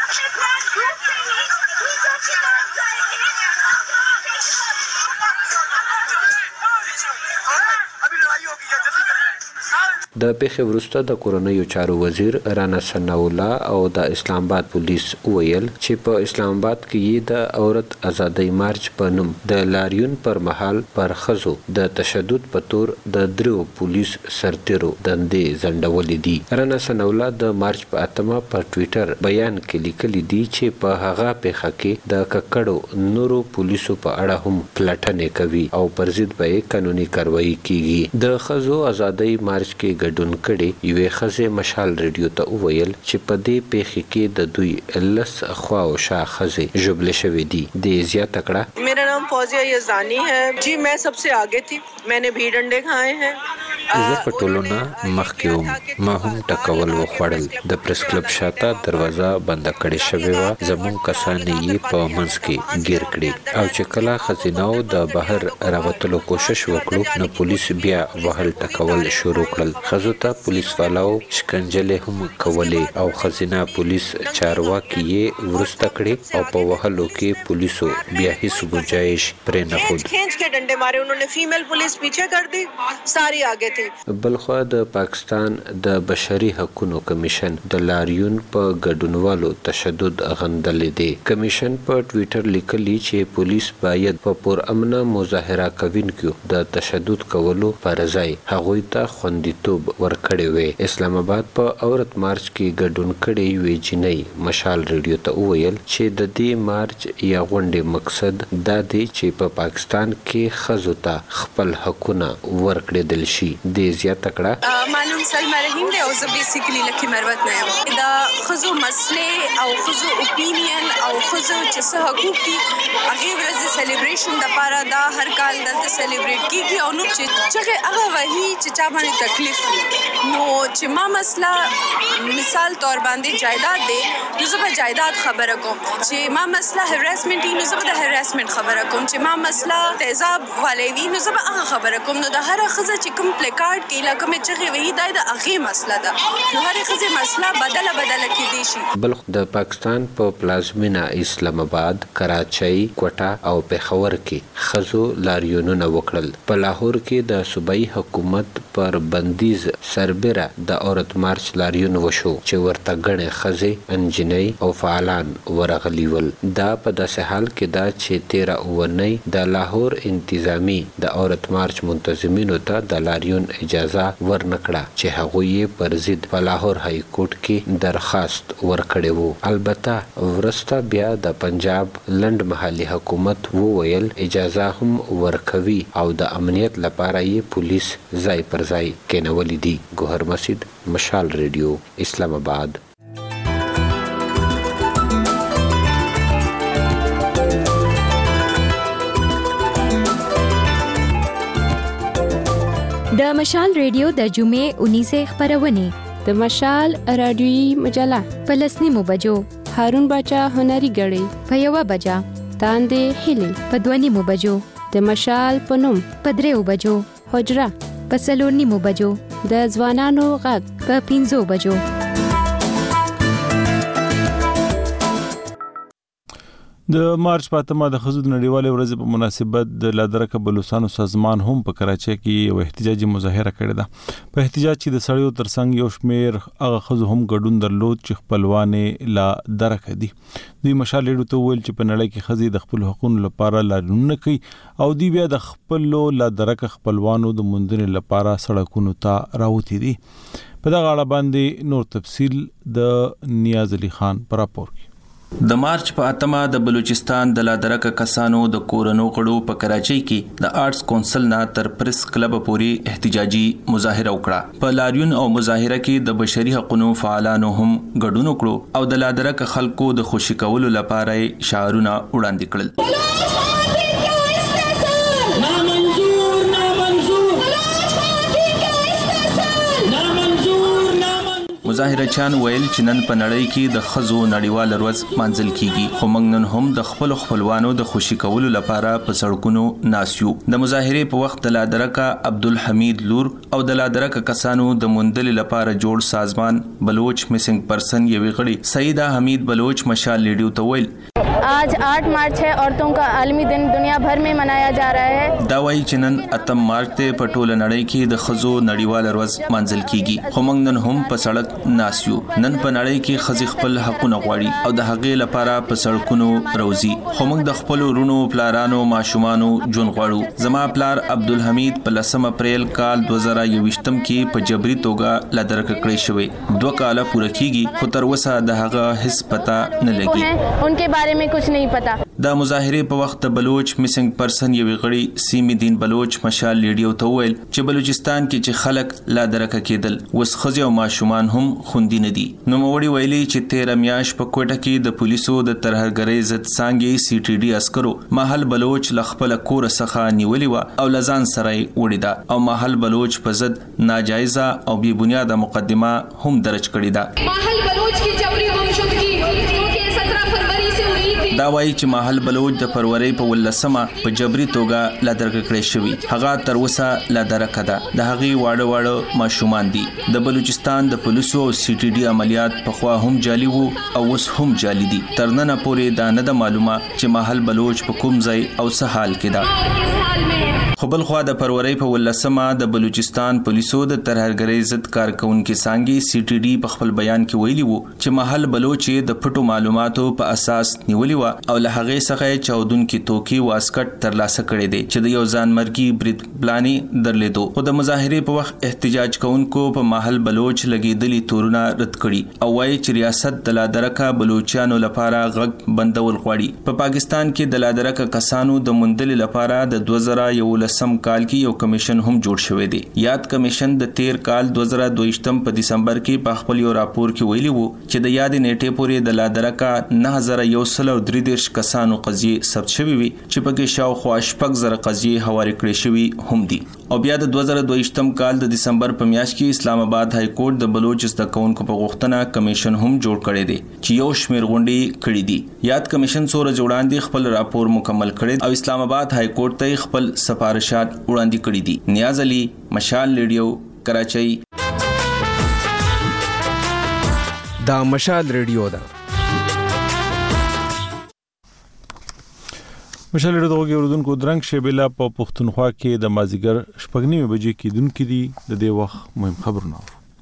د پیښې وروسته د کورنیو چارو وزیر رانا ثناء الله او د اسلام آباد پولیس ویل چې په اسلام آباد کې د عورت ازادۍ مارچ په نوم د لاریون پر مهال پر ښځو د تشدد په تور د دریو پولیس سرتیرو دندې ځنډولې دي. رانا ثناء الله د مارچ په اتمه په ټویټر بیان کې لیکلي دي چې په هغه پیښه کې د ککړو نورو پولیسو په اړه هم پلټنې کوي او پر ضد به قانوني کاروایی کیږي. د ښځو ازادۍ مارچ کې ګډون کړي یوې ښځې مشال ریډیو ته وویل چې په دې پیښې کې د دوی لس خوا او شا ښځې ژوبلې شوې دي. دې زیاته کړه मेरा नाम फौजिया यज़दानी है जी, मैं सबसे आगे थी, मैंने भी डंडे खाए हैं. زه په ټولو نه مخکې وم، ما هم ټکول وخوړل. د پریس کلب شاته دروازه بنده کړې شوې وه، زموږ کسان یې په منځ کې ګیر کړي او چې کله ښځیناو د بهر راوتلو کوشش وکړو نو پولیس بیا وهل ټکول شروع کړل. ښځو ته پولیس والاو شکنجلې هم کولې او ښځینه پولیس چارواکي یې وروسته کړې او په وهلو کې پولیسو بیا هیڅ ګنجایش پرې نه ښود. खींच के डंडे मारे उन्होंने, फीमेल पुलिस पीछे कर दी, सारी आगे. بلخوا د پاکستان د بشري حقوقو کمیشن د لاریون په ګډونوالو تشدد غندلې دی. کمیشن په ټویټر لیکلی چې پولیس باید په پور امنه مظاهره کوونکو د تشدد کولو پر ځای هغوی ته خوندیتوب ورکړي وي. اسلام آباد په عورت مارچ کې ګډون کړي وی جنۍ مشال ریډیو ته وویل چې د دې مارچ یا غونډې مقصد دا دی چې په پاکستان کې ښځو ته خپل حقونه ورکړي دل شي. د زیاته کړه معلوم نام سلمى رحیم دی او زه بیسیکلی لکی مروت نه یم. دا خزو مسلې او خزو اپینین او خزو چې څه حقوق دي هغه ورځ سلیبریشن د پاره دا هر کال دلته سلیبریټ کیږي او نو چې چې هغه وਹੀ چې چا باندې تکلیف نو چې ما مسله مثال تور باندې جایداد دی نو زه به جایداد خبره کوم. چې ما مسله هراسمنت نو زه به د هراسمنت خبره کوم. چې ما مسله تیزاب والي وی نو زه به هغه خبره کوم. نو د هر خزه چې کوم پلیکارډ کې لکه مې چې وی دا د هغه مسله ده. نو هر خزه مسله بدله بدله کې دي شي. بلخ د پاکستان په پلازمینا اسلام آباد، کراچۍ، کوټه او پېښور کې خزو لاریونونه وکړل. په لاهور کې د صوبایي حکومت پر بندیز سربېره د عورت مارچ لاریون وشو چې ورته ګڼې ښځې، انجنۍ او فعالان ورغلي ول. دا په داسې حال کې دا چې تیره اونۍ د لاهور انتظامی د عورت مارچ منتظمینو ته د لاریون اجازه ورنکړه چې هغوی یې پر ضد په لاهور های کورټ کې درخواست ورکړی وو. البته ورسته بیا د پنجاب لنډ محلي حکومت وویل اجازه هم ورکوي او د امنیت لپاره یې پولیس ځای پر ځای کېنولي دي. ګوهر مسجد، مشال ریډیو، اسلام آباد. د مشال ریډیو د جمعې اونیزه خبرونه د مشال رادیوي مجله په لسنیمو بجو، هارون باچا هنري غړي په یوه بجه، تاندې هلي په دوه نیمو بجو، د مشال په نوم په دریو بجو، حجره په څلور نیمو بجو، د ځوانانو غږ په پنځو بجو. د مارچ په اتمه د ښځو د نړیوالې ورځې په مناسبت د لادرکه بلوچستانو سازمان هم په کراچۍ کې یو احتجاجي مظاهره کړې ده. په احتجاج کې د سړیو ترڅنګ یو شمېر هغه ښځو هم ګډون درلود چې خپلوانې لا درکه دي. دوی مشال ریډیو ته وویل چې په نړۍ کې ښځې د خپلو حقونو لپاره لاریونونه کوي او دوی بیا د خپلو لا درکه خپلوانو د موندنې لپاره سړکونو ته راوتي دي. په دغه اړه باندې نور تفصیل د نیاز علي خان په راپور کې. د مارچ په اتمه د بلوچستان د لادرکه کسانو د کورونو غړو په کراچۍ کې د آرټس کونسل نه تر پریس کلب پورې احتجاجي مظاهره وکړه. په لاریون او مظاهره کې د بشري حقوقو فعالانو هم ګډون وکړو او د لادرکه خلکو د خوشی کولو لپاره شعارونه وړاندې کړل. مظاهرچیان ویل چې نن په نړۍ کې د ښځو نړیوال ورځ مانځل کیږي، خو موږ نن هم د خپل خپلوانو د خوشی کولو لپاره په سړکونو ناسیو. د مظاهرې په وخت د لادرکه عبدالحمید لور او د لادرکه کسانو د موندل لپاره جوړ سازمان بلوچ میسنګ پرسن یوې غړي سیدہ حمید بلوچ مشال ریډیو ته ویل आज आठ मार्च है, औरतों का आलमी दिन दुनिया भर में मनाया जा रहा है. دا وایي چې نن اتم مارچ ته په ټوله نړۍ کې د ښځو نړیوال ورځ مانځل کیږي، خو موږ نن هم په سړک ناسیو. نن په نړۍ کې ښځې خپل حقونه غواړي او د هغې لپاره په سړکونو روزي، خو موږ د خپل ورونو، پلارانو، ماشومانو ژوند غواړو. زما پلار عبدالحمید په لسم اپریل کال دوه زره یوویشتم کې په جبري توګه لادرکه کړی شوی. دوه کاله پوره کیږي خو تر اوسه د هغه هیڅ پته نه لګي. उनके बारे में कुछ नहीं पता. د مظاهرې په وخت د بلوچ میسنګ پرسن یوې غړي سیمی دین بلوچ مشال ریډیو ته ویل چې بلوچستان کې چې خلک لا درکه کېدل وس ښځې او ماشومان هم خوندي نه دي. نو موړي ویلي چې تیره میاشت په کوټه کې د پولیسو د ترهګرۍ ضد څانګې سی ټي ډي عسکرو محل بلوچ ل خپل کور څخه نیولې و او لزان سره وړي دا او محل بلوچ په ضد ناجایزه او بې بنیاده مقدمه هم درج کړې ده. محل بلوچ کی جبری گمشدگی دا وایي چې محل بلوچ د فروری په ولسمه په جبري توګه لادرکه کړی شوی. هغه تر اوسه لادرکه ده. د هغې واړه واړه ماشومان دي. د بلوچستان د پولیسو او سی ټي ډي عملیات په خوا هم جعلي وو او اوس هم جعلي دي. تر ننه پورې دا نه ده معلومه چې محل بلوچ په کوم ځای او څه حال کې ده. خو بل خوا د فروری په ولسمه د بلوچستان پولیسو د ترهګرۍ ضد کارکونکو څانګې سی ټي ډي په خپل بیان کې ویلي وو چې محل بلوچ د پټو معلوماتو په اساس نیولې و او له هغې څخه چاودونکي توکي واسکټ ترلاسه کړي دي چې د یو ځانمرګي برید پلاني درلیدو. خو د مظاهرې په وخت احتجاج کوونکو په محل بلوچ لګیدلي تورونه رد کړي او وايي چې ریاست د لادرکه بلوچیانو لپاره غږ بندول غواړي. په پاکستان کې د لادرکه کسانو د موندل لپاره د دوه زره یولس لسم کال کې یو کمیشن هم جوړ شوی دی. یاد کمیشن د تیر کال دوه زره دویشتم په دسمبر کې په خپل یو راپور کې ویلي وو چې د یاد نیټې پورې د لادرکا نه هزار یو سل او درې دیرش کسانو قضیې ثبت شوی وي چې پکې شاوخوا شپږ زره قضیې هواري کړې شوی هم دي. او بیا د دوه زره دویشتم کال د دسمبر په میاشت کې اسلام آباد های کورټ د بلوچ زده کوونکو په غوښتنه کمیشن هم جوړ کړی دی چې یو شمېر غونډې کړې دي. یاد کمیشن څو ورځې وړاندې خپل راپور مکمل کړی او اسلام آباد های کورټ ته خپل سفارشات وړاندې کړي دي. نیاز علي، مشال ریډیو، کراچۍ. دا مشال ریډیو ده. مشال ریډیو دغه اوردونکو درنګ شیبلا په پښتونخوا کې د مازیګر شپږ نیمې بجې کې دونکو دي د دې وخت مهم خبرونه.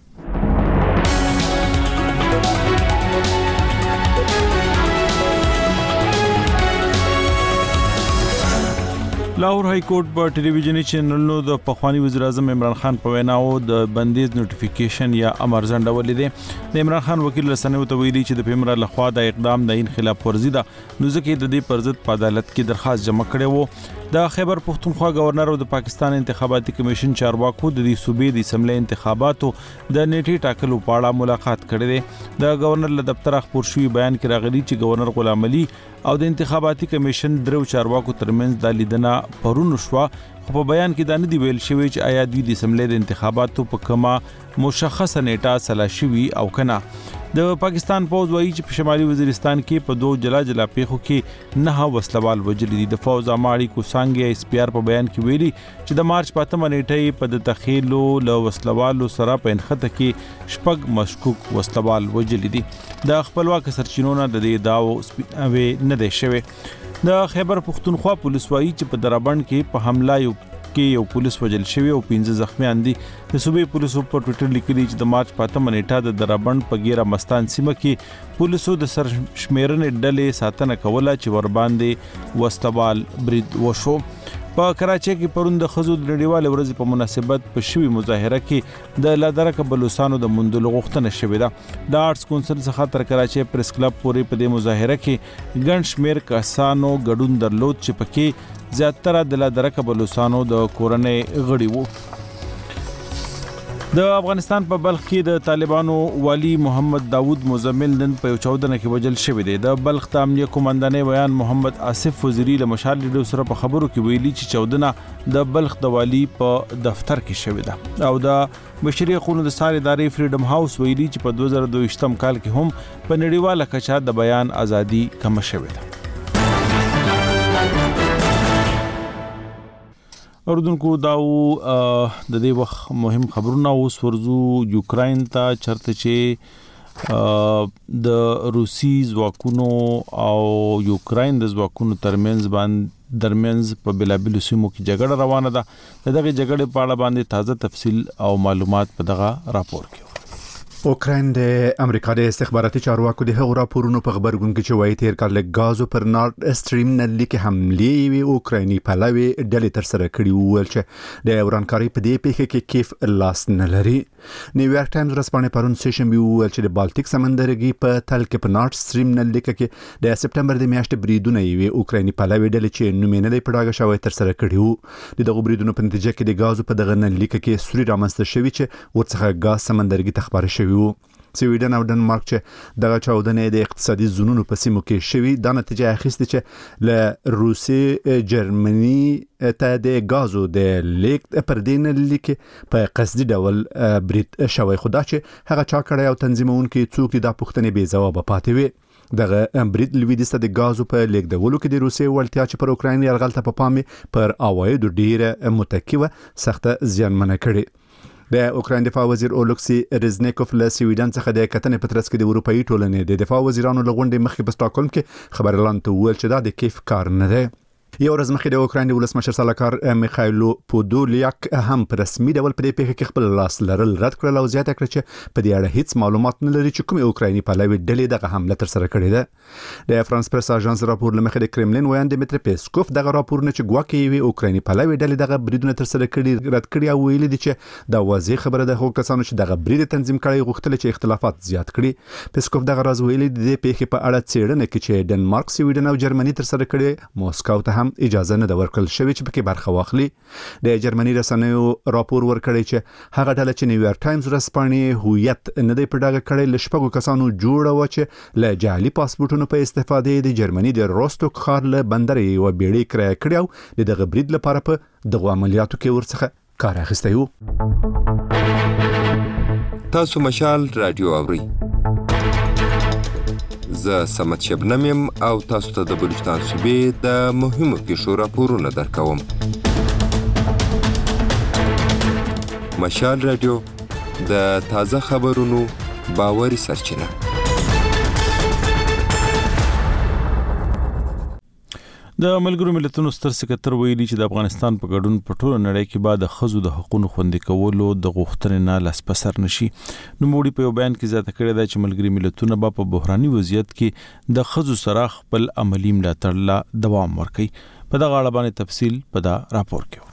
لاهور های کورټ په ټلویزیونی چینلونو د پخوانی وزیر اعظم عمران خان په ویناو د بندیز نوټیفیکیشن یا امر ځنډولې دي. د عمران خان وکیل رسنیو ته ویلي چې د پیمرا لخوا د اقدام د انخلاف ورزي ده، نو ځکه د دې پر ضد په عدالت کې درخواست جمع کړي وو. د خیبر پښتونخوا گورنر او د پاکستان انتخاباتي کمیشن چارواکو د دې صوبې د اسمبلی انتخاباتو د نیټې ټاکلو په اړه ملاقات کړې ده. د گورنر له دفتر خبر شوی بیان کې راغلي چې گورنر غلام علي او د انتخاباتي کمیشن درو چارواکو ترمنځ د لیدنه پرونو شو. خو په بیان کې دا نه دی ویل شوی چې آیا دوی د اسمبلی د انتخاباتو په کومه مشخصه نیټه سلا شوی او کنه. د پاکستان پوز وایي چې په شمالي وزیرستان کې په دوه جلا جلا پیښو کې نه وسلوال وجل دي. د فوز اماړي کو څنګه اس پی آر په بیان کې ویلي چې د مارچ پاتمه نیټه په د تخیلو له وسلوالو سره په انخته کې شپږ مشکوک وسلوال وجل دي. د خپلواک سرچینونو د دې داو سپینوي نه دی شوی. د خیبر پښتونخوا پولیس وایي چې په درابند کې په حمله یو کې یو پولیس وجل شوی او پنځه زخمیان دي. د صوبې پولیسو په ټوئیټر لیکلي چې د مارچ پاتمه نیټه د درابند په ګیره مستان سیمه کې پولیسو د سر شمیرنې ډلې ساتنه کوله چې ور باندې وسلوال برید وشو. په کراچۍ کې پرون د خزو د نړیوال ورځې په مناسبت په شوی مظاهره کې د لادرکه بلوچستانو د مندل غوښتنه شوې ده. د آرټس کونسل څخه تر کراچۍ پریس کلب پورې په دې مظاهره کې ګڼ شمېر کسانو ګډون درلود چې پکې زیاتره د لادرکه بلوچستانو د کورنۍ غړي وو. د افغانستان په بلخ کې د طالبانو والی محمد داوود مزمل نن په چودنه کې وجل شوی دی. د بلخ د امنیه قومندانۍ ویان محمد آصف وزیری له مشال ریډیو سره په خبرو کې ویلي چې چودنه د بلخ د والی په دفتر کې شوی ده. او د بشري حقوقو د ساري ادارې فریډم هاوس ویلي چې په دوه زره دویشتم کال کې هم په نړیواله کچه د بیان ازادي کم شوې ده. اردوونکو داو د دې وخت مهم خبرونه اوس ورزو یوکرين ته چرته چې د روسي ځواکونو او یوکرين د ځواکونو ترمنځ باندې درمنځ په بلابل سیمو کې جګړه روانه ده. دغه جګړې په اړه باندې تازه تفصيل او معلومات په دغه راپور کې. اوکراین د امریکا د استخباراتي چارواکو د هغو راپورونو په خبرګون کې چې وایي تیر کال له غازو پر نارد استریم نه لیکي حملې وی اوکرایني پلاوي ډلې تر سره کړي وو چې د ورانکاري په دې پیښه کې کیف لاس نه لري. نیویارک ټایمز رسپانې پرون سیشن وی وو چې د بالټیک سمندرګي په تل کې په نارد استریم نه لیکي کې د سپټمبر د میاشتې بریدونه وی اوکرایني پلاوي ډلې چې نومینه لري پړاګه شوی تر سره کړي وو. دغه بریدونو په نتیجه کې د غازو په دغه نه لیکي کې سوري رامنځته شوی چې ورڅخه غاز سمندرګي تخبر شوی. سویډن او ډنمارک چې دغه چاودنې د اقتصادي زونونو په سیمو کې شوي دا نتیجه اخیسته چې له روسي جرمني ته د غازو د لیک پر دین لیک په قصدي ډول برید شوی. خو دا چې هغه چا کړی او تنظیمونکو څوک د پښتنې بې ځواب پاتې وي. دغه برید لویدیسته د غازو په لیک دولو کې د روسي ولټیا چې پر اوکراین یرغل ته په پامي پر اوایدو ډیره متکیوه سخته زیانمنه کړي. د اوکراین دفاع وزیر اولکسی رزنیکوف له سویډن څخه د کتنې په ترڅ کې د اروپאי ټولنې د دفاع وزیرانو لغونډې مخکې په سټاکهولم کې خبرلان ته وویل چې دا د کیف کار نه دی. یو ورځ مخکې د اوکراین د ولسمشر سلاکار میخایلو پودولیاک هم په رسمي ډول په دې پیښه کې خپل لاس لرل رد کړل او زیاته کړ چې په دې اړه هیڅ معلومات نه لري چې کوم اوکرایني پلاوي ډلې دغه حمله تر سره کړې ده. د فرانس پریس اژانس راپور لمخې د کرملین ویان دمیتری پیسکوف دغه راپور نه چې ګواکې وی اوکرایني پلاوي ډلې دغه بریدونه تر سره کړي رد کړي او ویلي دي چې دا واضح خبره ده خو کسانو چې دغه برید تنظیم کړي غوښتل چې اختلافات زیات کړي. پیسکوف دغه راز ویلي د پیښې په اړه څېړنه کې چې ډنمارک، سویډن او جرمني تر سره کړي موسکو ته هم هم اجازه نه ورکړل شوې چې پکې برخه واخلي. د جرمني رسنیو راپور ورکړی چې هغه ډله چې نیویارک ټایمز ورځپاڼې هویت نه دی په ډاګه کړی له شپږو کسانو جوړه و چې له جعلي پاسپورټونو په استفادې د جرمني د روستوک ښار له بندرې یوه بیړۍ کرایه کړې او د دغه برید لپاره په دغو عملیاتو کې ورڅخه کار اخیستی و. تاسو مشال رادیو اورئ. زه سمت شبنم یم او تاسو ته د بلوچستان صوبې د مهمو پیښو راپورونه درکوم. مشال رادیو د تازه خبرونو باوري سرچینه. د ملګرو ملتونو ستر سکرټر ویلي چې د افغانستان په ګډون په ټوله نړۍ کې بعد ښځو د حقوقو خوندي کولو د غوښتنې نه لاس په سر نشي. نوموړي په یو بیان کې زیاته کړې ده چې ملګري ملتونه به په بحراني وضعیت کې د ښځو سره خپل عملي ملاتړ لا دوام ورکوي. په دغه اړه باندې تفصیل په دا راپور کې.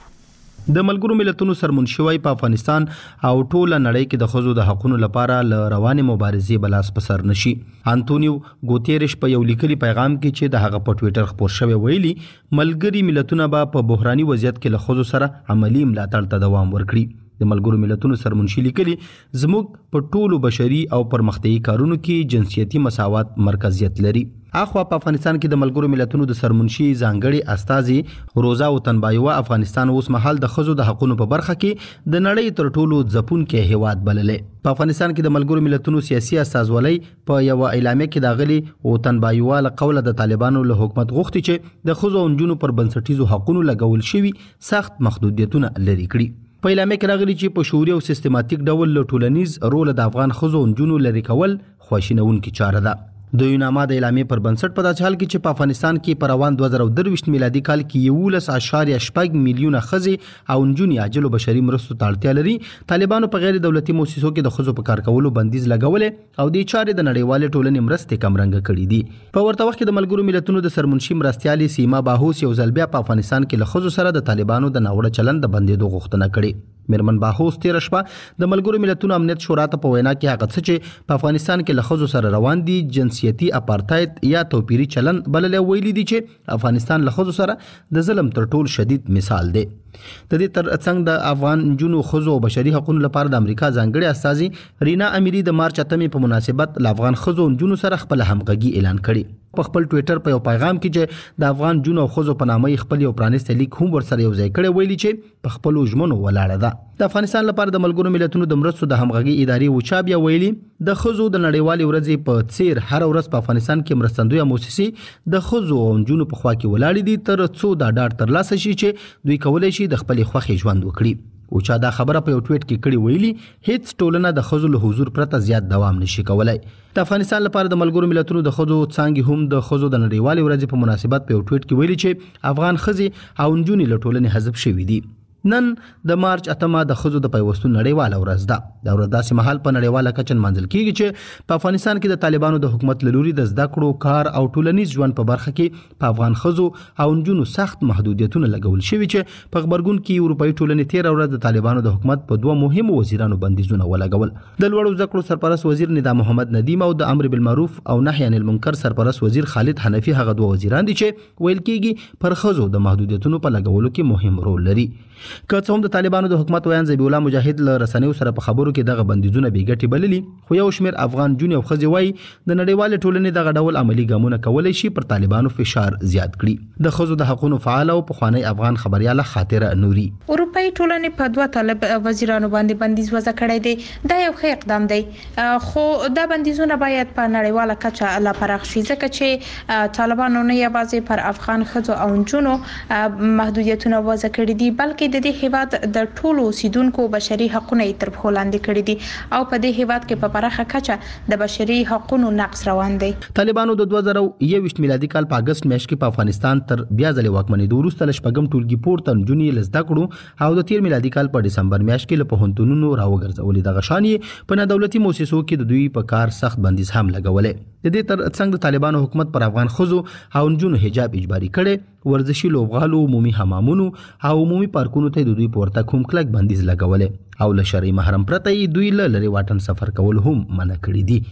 د ملګرو ملتونو سرمنشي په افغانستان او ټوله نړۍ کې د ښځو د حقوقو لپاره ل روانې مبارزې بلاس په سر نشي. انټونیو ګوتيريش په یو لیکلي پیغام کې چې د هغه په ټوئیټر خبر شوی ویلي ملګري ملتونه به په بحراني وضعیت کې له ښځو سره عملی ملاتړ ته دوام ورکړي. د ملګرو ملتونو سرمنشي لیکلي زموږ په ټولو بشري او پرمختیایي کارونو کې جنسیتي مساوات مرکزیت لري. اخوا په افغانستان کې د ملګرو ملتونو د سرمنشي ځانګړي استاذي روزا وطنبایوا افغانستان اوس مهال د ښځو د حقوقو په برخه کې د نړۍ تر ټولو ځپونکي هیواد بللې. په افغانستان کې د ملګرو ملتونو سیاسي استازولۍ په یو اعلامیه کې داغلي وطنبایوا له قوله د طالبانو له حکومت غوښتي چې د ښځو او نجونو پر بنسټیزو حقوقو لګول شوي سخت محدودیتونه لري کړي. په اعلامیه کې راغلي چې په شعوري او سیستماتیک ډول له ټولنیز رول د افغان ښځو او نجونو لري کول خواشینونکې چاره ده. د یوناما د اعلامیې پر بنسټ په داسې حال کې چې په افغانستان کې په روان دوه زره درویشت میلادي کال کې یولس اعشاریه شپږ میلیونه ښځې او نجونې عاجلو بشري مرستو ته اړتیا لري، طالبانو په غیر دولتي مؤسسو کې د ښځو په کار کولو بندیز لګولې او دې چارې د نړیوالې ټولنې مرستې کمرنګه کړې دي. په ورته وخت کې د ملګرو ملتونو د سرمنشي مرستیالي سیما باهوس یو ځل بیا په افغانستان کې له ښځو سره د طالبانو د ناوړه چلند د بندېدو غوښتنه کړې. میرمن باهوس تیر شپه د ملګرو ملتونو امنیت شورا ته په وینا کې هغه څه چې په افغانستان کې له ښځو سره روان دي جنسیتي اپارتاید یا توپیری چلن بللې ویلي دي چې افغانستان له ښځو سره د ظلم تر ټولو شدید مثال دی. د دې تر څنګ د افغان جنو ښځو او بشري حقوقو لپاره د امریکا ځانګړي استاذي رینا امیری د مارچ اتمې په مناسبت ل افغان ښځو او جنو سره خپل همغږي اعلان کړي. په خپل ټوئیټر په یو پیغام کې چې د افغان جنو او ښځو په نامه خپل یو پرانیسته لیک هم ورسره یو ځای کړي ویلي چې په خپل ژمنو ولاړه ده. د افغانستان لپاره د ملګرو ملتونو د مرستو د همغږي ادارې وچا بیا ویلي د ښځو د نړیوالې ورځې په څیر هر ورځ په افغانستان کې مرستندویه مؤسسې د ښځو او نجونو په خوا کې ولاړې دي تر څو دا ډاډ ترلاسه شي چې دوی کولی شي د خپلې خوښې ژوند وکړي. وچا دا خبره په یو ټویټ کې کړې ویلي هیڅ ټولنه د ښځو له حضور پرته زیات دوام نشي کولای. د افغانستان لپاره د ملګرو ملتونو د ښځو څانګې هم د ښځو د نړیوالې ورځې په مناسبت په یو ټویټ کې ویلي چې افغان ښځې او نجونې له ټولنې حذف شوي دي. نن د مارچ اتمه د ښځو د پیوستون نړیواله ورځ ده. دا ورځ داسې مهال په نړیواله کچه نمانځل کیږي چې په افغانستان کې د طالبانو د حکومت له لوري د زده کړو کار او ټولنیز ژوند په برخه کې په افغان ښځو او نجونو سخت محدودیتونه لګول شوي چې په خبرګون کې اروپایي ټولنې تیر ورځ د طالبانو د حکومت په دوه مهمو وزیرانو بندیزونه ولګول. د لوړو زده کړو سرپرست وزیر ندا محمد ندیم او د امر بالمعروف او نهي عن المنکر سرپرست وزیر خالد حنفي هغه دوه وزیران دي چې ویل کیږي پر ښځو د محدودیتونو په لګولو کې مهم رول لري. که څه هم د طالبانو د حکومت ویان ذبیح الله مجاهد له رسنیو سره په خبرو کې دغه بندیزونه بې ګټې بللي، خو یو شمېر افغان جونې او ښځې وایي د نړیوالې ټولنې دغه ډول عملي ګامونه کولی شي پر طالبانو فشار زیات کړي. د ښځو د حقوقو فعاله او پخوانی افغان خبرياله خاطره نوري اروپایي ټولنې په دوه طالب وزیرانو باندې بندیز وضع کړی دی. دا یو ښه اقدام دی، خو دا بندیزونه باید په نړیواله کچه لا پراخ شي ځکه چې طالبانو نه یوازې پر افغان ښځو او نجونو محدودیتونه وضع کړي دي بلکې د دې هیواد د ټولو اوسیدونکو بشري حقوقو تر پښو لاندې کړي دي او په دې هیواد کې په پراخه کچه د بشري حقوقو نقض روان دی. طالبانو د دوه زره یوویشت میلادي کال په اگست میاشت کې په افغانستان تر بیا ځلې واکمنېدو وروسته له شپږم ټولګي پورته نجونې له زده کړو او د تیر میلادي کال په ډسمبر میاشت کې له پوهنتونونو راوګرځولې. دغه شان یې په نادولتي مؤسسو کې د دوی په کار سخت بندیز هم لګولې. د دې تر څنګ د طالبانو حکومت پر افغان ښځو او نجونو حجاب اجباري کړي، ورزشي لوبغالو، عمومي حمامونو او عمومي پارکونو ته د دوی پورته کوم کلک بندیز لګولې او له شرعي محرم پرته دوی له لري واټن سفر کول هم منع کړی دي.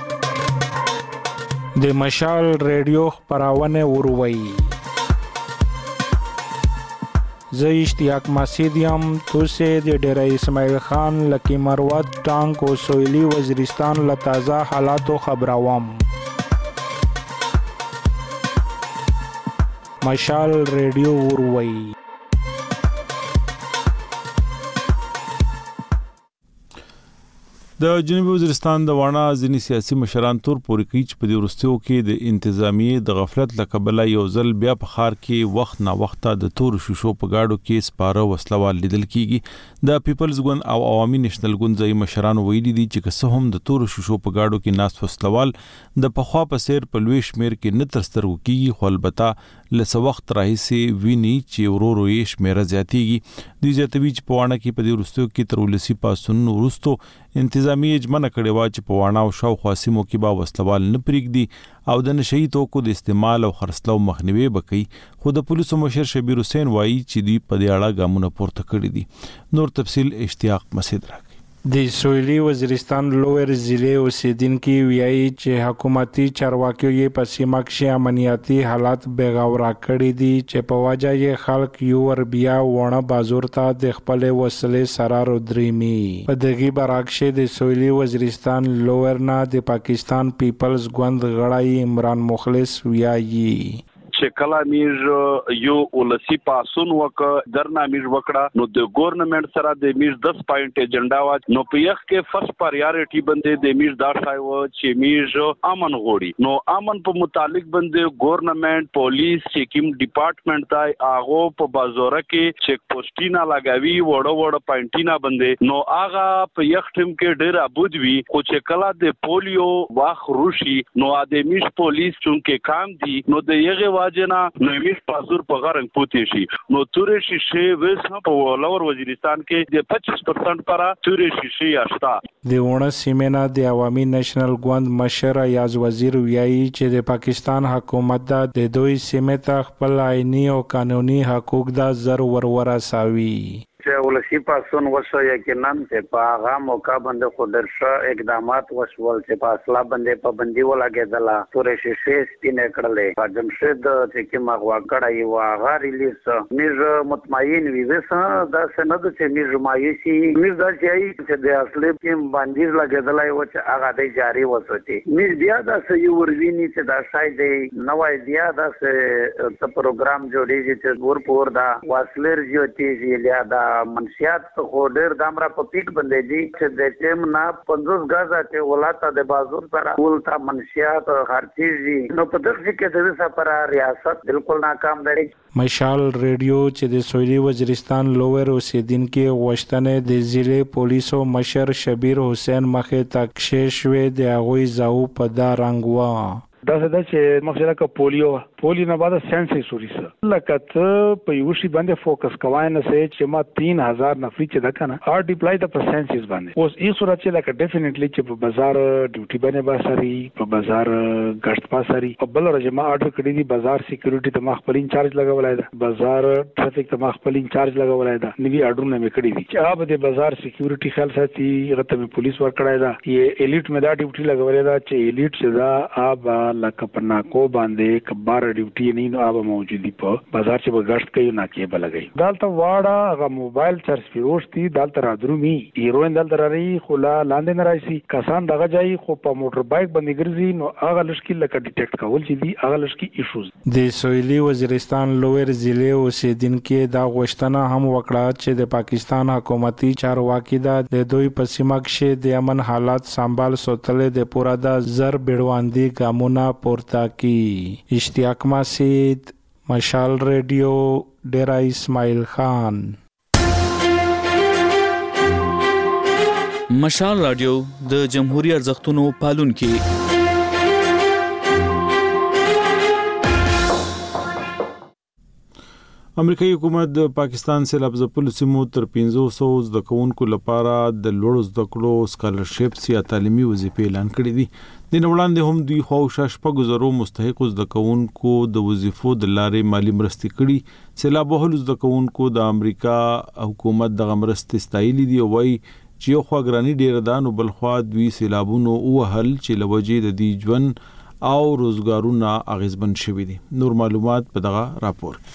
د مشال ریډیو خبرونه وروي زه اشتیاق مسیدیم توسه د ډیره اسماعیل خان لکی مروت ټانک او سویلی وزیرستان له تازه حالاتو خبروم. مشال ریډیو وروي. د جنوبي وزیرستان د وانا ځینې سیاسي مشران تور پورې کوي چې په دې وروستیو کې د انتظامیې د غفلت له کبله یو ځل بیا په ښار کې وخت نا وخته د تور شیشو په گاډو کې سپاره وسلوال لیدل کیږي. د پیپلز ګوند او عوامي نېشنل ګوند ځای مشران ویلي دي چې که څه هم د تور شیشو په گاډو کې ناست وسلوال د پخوا په څیر په لوی شمیر کې نه تر سترګو کیږي، خو البته له څه وخت راهیسې ویني چې ورو ورو یې شمیره زیاتیږي. دوی زیاتوي چې په واڼه کې په دې وروستیو کې تر ولسي پاڅونونو وروستو انتظامیې ژمنه کړې وه چې په واڼه او شاوخوا سیمو کې به وسلوال نه پرېږدي او د نشهیي توکو د استعمال او خرڅلاو مخنیوی به کوي. خو د پولیسو مشر شبیر حسین وایي چې دوی په دې اړه ګامونه پورته کړي دي. نور تفصیل اشتیاق مسعود راکړي. د سویلي وزیرستان لویر ضلع اوسیدونکي وایي چې حکومتي چارواکیو یې په سیمه کې امنیتي حالات بېغوره کړي دي چې په وجه یې خلک یو ور بیا ونه بازار ته د خپل وسلې سره رودريمي. په دغه برعکس د سویلي وزیرستان لویر نه د پاکستان پیپلز ګوند غړی عمران مخلص وایي چې کله میږ یو ولسی پاسون وک درنا میږ وکړه نو د ګورنمنت سره د میږ دس پوینټ ایجنډا وا نو په یخ کې فرست پرایورټي باندې د میږ دا شای و چې میږ امن غوړي نو امن په متعلق باندې ګورنمنت پولیس چیکیم ډپارټمنٹ تای هغه په بازار کې چیک پوسټینا لګاوي وړو وړو پوینټینا باندې نو هغه په یخ ټیم کې ډېر ابود وی خو چې کله د پولیو واخ روشي نو د میږ پولیس چونکه کام دي نو د یغه جنا نو میش پازور په غرنګ پوتې شي نو تورې شیشه وس په لور وزیرستان کې د پچیس پرسنټ پر تورې شیشه آشتا. د ونه سیمنا د عوامي نېشنل ګوند مشر یاز وزیر ویایي چې د پاکستان حکومت د دوی سیمه ته خپل آئینی او قانوني حقوق د زر ورور ساوي. چې ولسی پاسون وسو یقینا چې په هغه موقع باندې خو درشه اقدامات وشول چې په اصله باندې پابندي ولګېدله تورې شیشې سپینې کړلې په جمشید چې کوم هغه کړی و هغه ریلیز موږ مطمئن وي وسه دا سند چې موږ مایسي موږ دا چې د اصلي ټیم باندې لګېدلای و چې هغه د جاری وسوتي موږ بیا دا سې ورویني چې دا شاید نوای بیا دا سې پروګرام جوړیږي چې ور پور دا واسلر جوړیږي لیا دا منشیات خو ډېر دامره په پیک باندې دي چې د ټیم نه پنځوس غزا ته ولاته د بازار سره ولتا منشیات خرچيږي نو په دغه کې د سفر ریاست بالکل ناکام دی. مشال ریډیو چې د سویلي وزیرستان لویر اوسیدونکي غوښتنې د ضلع پولیسو مشر شبیر حسین مخې ته کښې د هغوی زاو په دا رنګ و دا څه چې مخکې لکه پولیو پولیو نه بعد سنسي سوريسه لکه ته په یو شی باندې فوکس کوای نه سې چې ما تین هزار نفري چې دا کنه ار ډیپلای د پرسنټیز باندې اوس ای صورت چې لکه ډیفینټلی چې په بازار ډیوټي باندې باسري په بازار غشت پاسري په بل ورځ ما آرډر کړی دی بازار سکیورټي ته ما خپل انچارج لګولای دا بازار ټرافیک ته ما خپل انچارج لګولای دا نوی آرډرونه مې کړی دي چې هغه د بازار سکیورټي خیال ساتي غته پولیس ور کړای دا یہ الیټ مې دا ډیوټي لګولای دا چې الیټ چې دا اب لکه پرناکو باندې کبار ډیوټي نه نو اب موجودي په بازار چې بغشت کوي نه کې بلګي دالته واړه هغه موبایل چارج فیروشتي دالته رادرومي هیروین دالته راري خلا لاندې نه راشي کسان دغه ځای خو په موټر بایک باندې ګرځي نو هغه لشکې لکه ډیټیکټ کول چې دي هغه لشکې ایشوز. د سویلي وزیرستان لویر ضلع اوسیدونکي دا غوښتنه هم وکړه چې د پاکستان حکومتي چارواکي د دوی په سیمه کې د امن حالات سنبال ساتلې د پورا د زر بیړواندي ګامونه پورته کی. اشتیاق مسعود مشال ریډیو ډیرا اسماعیل خان. مشال رادیو د جمهوریت ارزښتونو پالونکي. امریکایي حکومت د پاکستان سیلاب ځپلو سیمو تر پنځه سوه زده کوونکو لپاره د لوړو زده کړو سکالرشپس یا تعلیمي وظیفې اعلان کړې دي. د وړاندې هم دوی خواوشا شپږ زرو مستحق زده کوونکو د وظیفو د لارې مالی مرستې کړي. سیلاب وهلو زده کوونکو د امریکا حکومت دغه مرستې ستایلې دي او وایي چې یو خوا ګراني ډېره ده نو بل خوا دوی سیلابونو ووهل چې له وجې د دوی ژوند او روزګارونه اغیزمن شوي دي. نور معلومات په دغه راپور.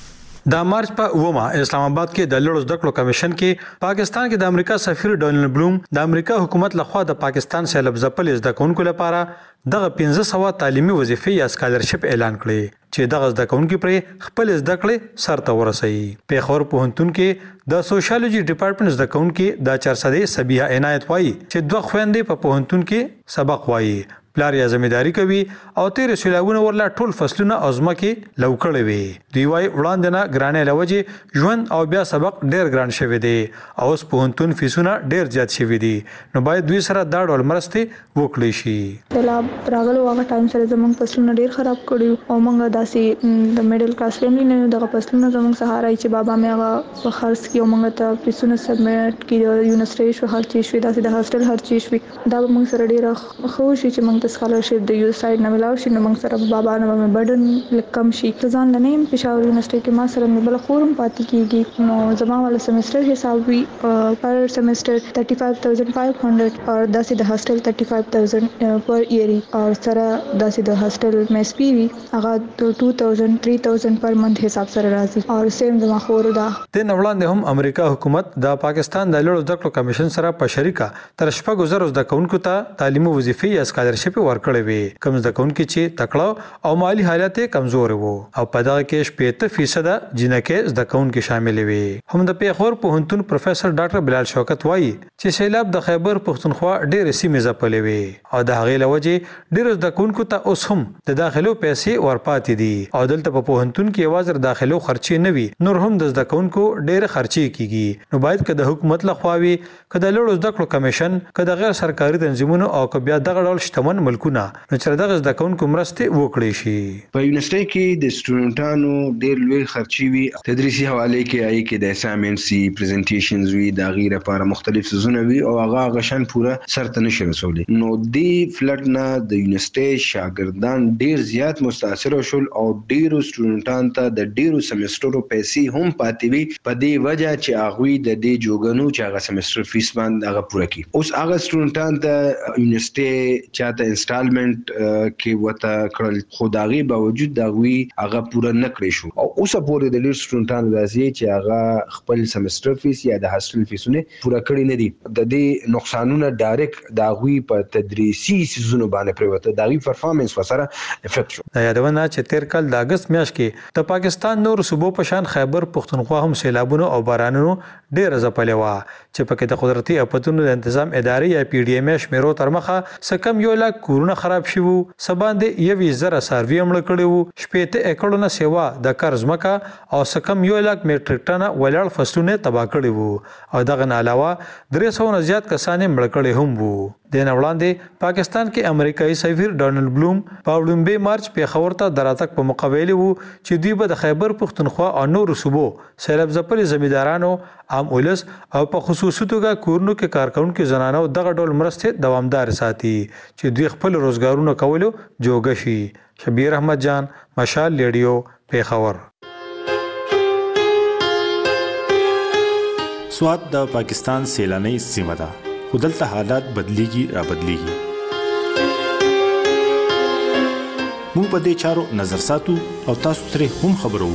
د مارچ په ومه اسلام آباد کې د لوړ زده کړو کمیشن کې پاکستان کې د امریکا سفیر ډونالد بلوم د امریکا حکومت لخوا د پاکستان سیلاب ځپل زده کوونکو لپاره دغه پنځه سوه تعلیمي وظیفې یا سکالرشپ اعلان کړي چې دغه زده کوونکو پر خپل زده کړې سرته ورسوي. پیښور پوهنتون کې د سوشیالوجي ډپارټمنټ زده کوونکي د چارسده سبیه عنایت وایي چې دوه خويندې په پوهنتون کې سبق وایي. پلار یې ځمېداري کوي او تیر سیلابونه ورلا ټول فصلونه ازمکه لوکړې وي. دوی وايي وړاندې نه ګرانې لوجه ژوند او بیا سبق ډېر ګران شوی دی او اوس پوهنتون فیسونه ډېر زیات شوی دي نو باید دوی سره دا ډول مرسته وکړي شي. سیلاب راغلو هغه ټایم سره زموږ فصلونه ډېر خراب کړي او موږ داسې د میډل کلاس فیملی نه دغه فصلونه زموږ سهارای چې بابا مې هغه په خرڅ کې موږ ته فیسونه سبمیټ کړي یونیورسيټي شو هر چیز شوی داسې د هاستل هر چیز شوی دا موږ سره ډېر خوشي چې موږ د سکالرشپ د یو سایډ نه ملاو شي نو موږ سره بابا نه مې برډن لکم شي ځان لنیم پېښور یونیورسيټي کې ما سره مې بل خورم پاتې کیږي نو زما ول سمستر حساب وی پر سمستر thirty five thousand five hundred او داسې د هاستل thirty five thousand پر ایری او سره داسې د هاستل مې سپی وی هغه two thousand three thousand پر منث حساب سره راځي او سیم زما خور دا د نوړاندې هم امریکا حکومت د پاکستان د لوړ زده کړو کمیشن سره په شریکه تر شپږ زره زده کوونکو ته تعلیمي وظیفې یا سکالرشپ ورکړې وي. کوم زده کوونکي چې تکړه او مالی حالت کمزور وو او په دغه کې شپږ فیصد جنکه زده کوونکي شامل وي. هم د پیښور پوهنتون پروفیسور ډاکټر بلال شوکت وایي چې سیلاب د خیبر پښتونخوا ډېر سیمې ځپلې وي او د هغې لوجه ډېر زده کوونکو ته اوس هم د داخلو پیسې ورپاتې دي او دلته په پوهنتون کې یوازې داخلو خرچې نه وي نور هم د زده کوونکو ډېر خرچې کیږي. نو باید که د حکومت لخوا وي که د لوړ زده کړو کمیشن که د غیر سرکاري تنظیمونو او که بیا دغه ډول شتمن ملکونه نو چې دغه زده کوونکو مرسته وکړي شي. په یونیورسيټي کې د سټوډنټانو ډېر لوی خرچي وي تدریسي حواله کې آی کې د اسایمنټس وی پریزنټیشنز وی د غیر لپاره مختلف سيزونه وي او هغه غشن پوره سرته نشي رسولي. نو دی فلټ نه د یونیورسيټي شاګردان ډېر زیات متاثر شول او ډېرو سټوډنټانو ته د ډېرو سمسترو پیسې هم پاتې وي په دې وجه چې هغه د دې جوګنو چې هغه سمستر فیس باندې هغه پوره کی. اوس هغه سټوډنټان ته یونیورسيټي چاته انسټالمنٹ کې وته کړل خو داغي باوجود داوی هغه پوره نه کړی شو او اوس پورې د لیر سټوډنټانو راځي چې هغه خپل سمستر فیس یا د هاستل فیسونه پوره کړی نه دي. د دې نقصانونه ډایرکټ داوی په تدریسي سيزونو باندې پروته داوی پرفارمنس وسره افیکټ شو. دا یادونه چې تیر کال د اگست میاشت کې د پاکستان نور صوبو په شان خیبر پښتونخوا هم سیلابونو او بارانونو ډېر ځپلې و چې پکې د قدرتي اپتونو د تنظیم ادارې یا پی ډی ایم شمیرو تر مخه سکم یو لاک کورونه خراب شوه سباندې یوې زره سروي عمل کړي وو شپېته ایکړونه سیوا د قرض مکه او سکم یو لاک میټریک ټن ولاړ فصلونه تباہ کړي وو او دغه نه علاوه درې سوه نه زیات کسان مړ کړي هم وو. د نوړاندې پاکستان کې امریکایي سفیر ډونالد بلوم په وړاندې مارچ پیښور ته دراتک په مقابله وو چې دوی به د خیبر پښتونخوا او نور صوبو سیلاب ځپلي زمیندارانو عام ولس او په خصوصي توګه کورونو کې کارکونکو زنانو دغه ډول مرسته دوامدار ساتي چې دوی خپل روزګارونه کولو جوګه شي. شبیر احمد جان مشال ریډیو پیښور. سواد د پاکستان سیلاني سیمه ده خو دلته حالات بدلیږي را بدلیږي. موږ په دې چارو نظر ساتو او تاسو ترې هم خبرو.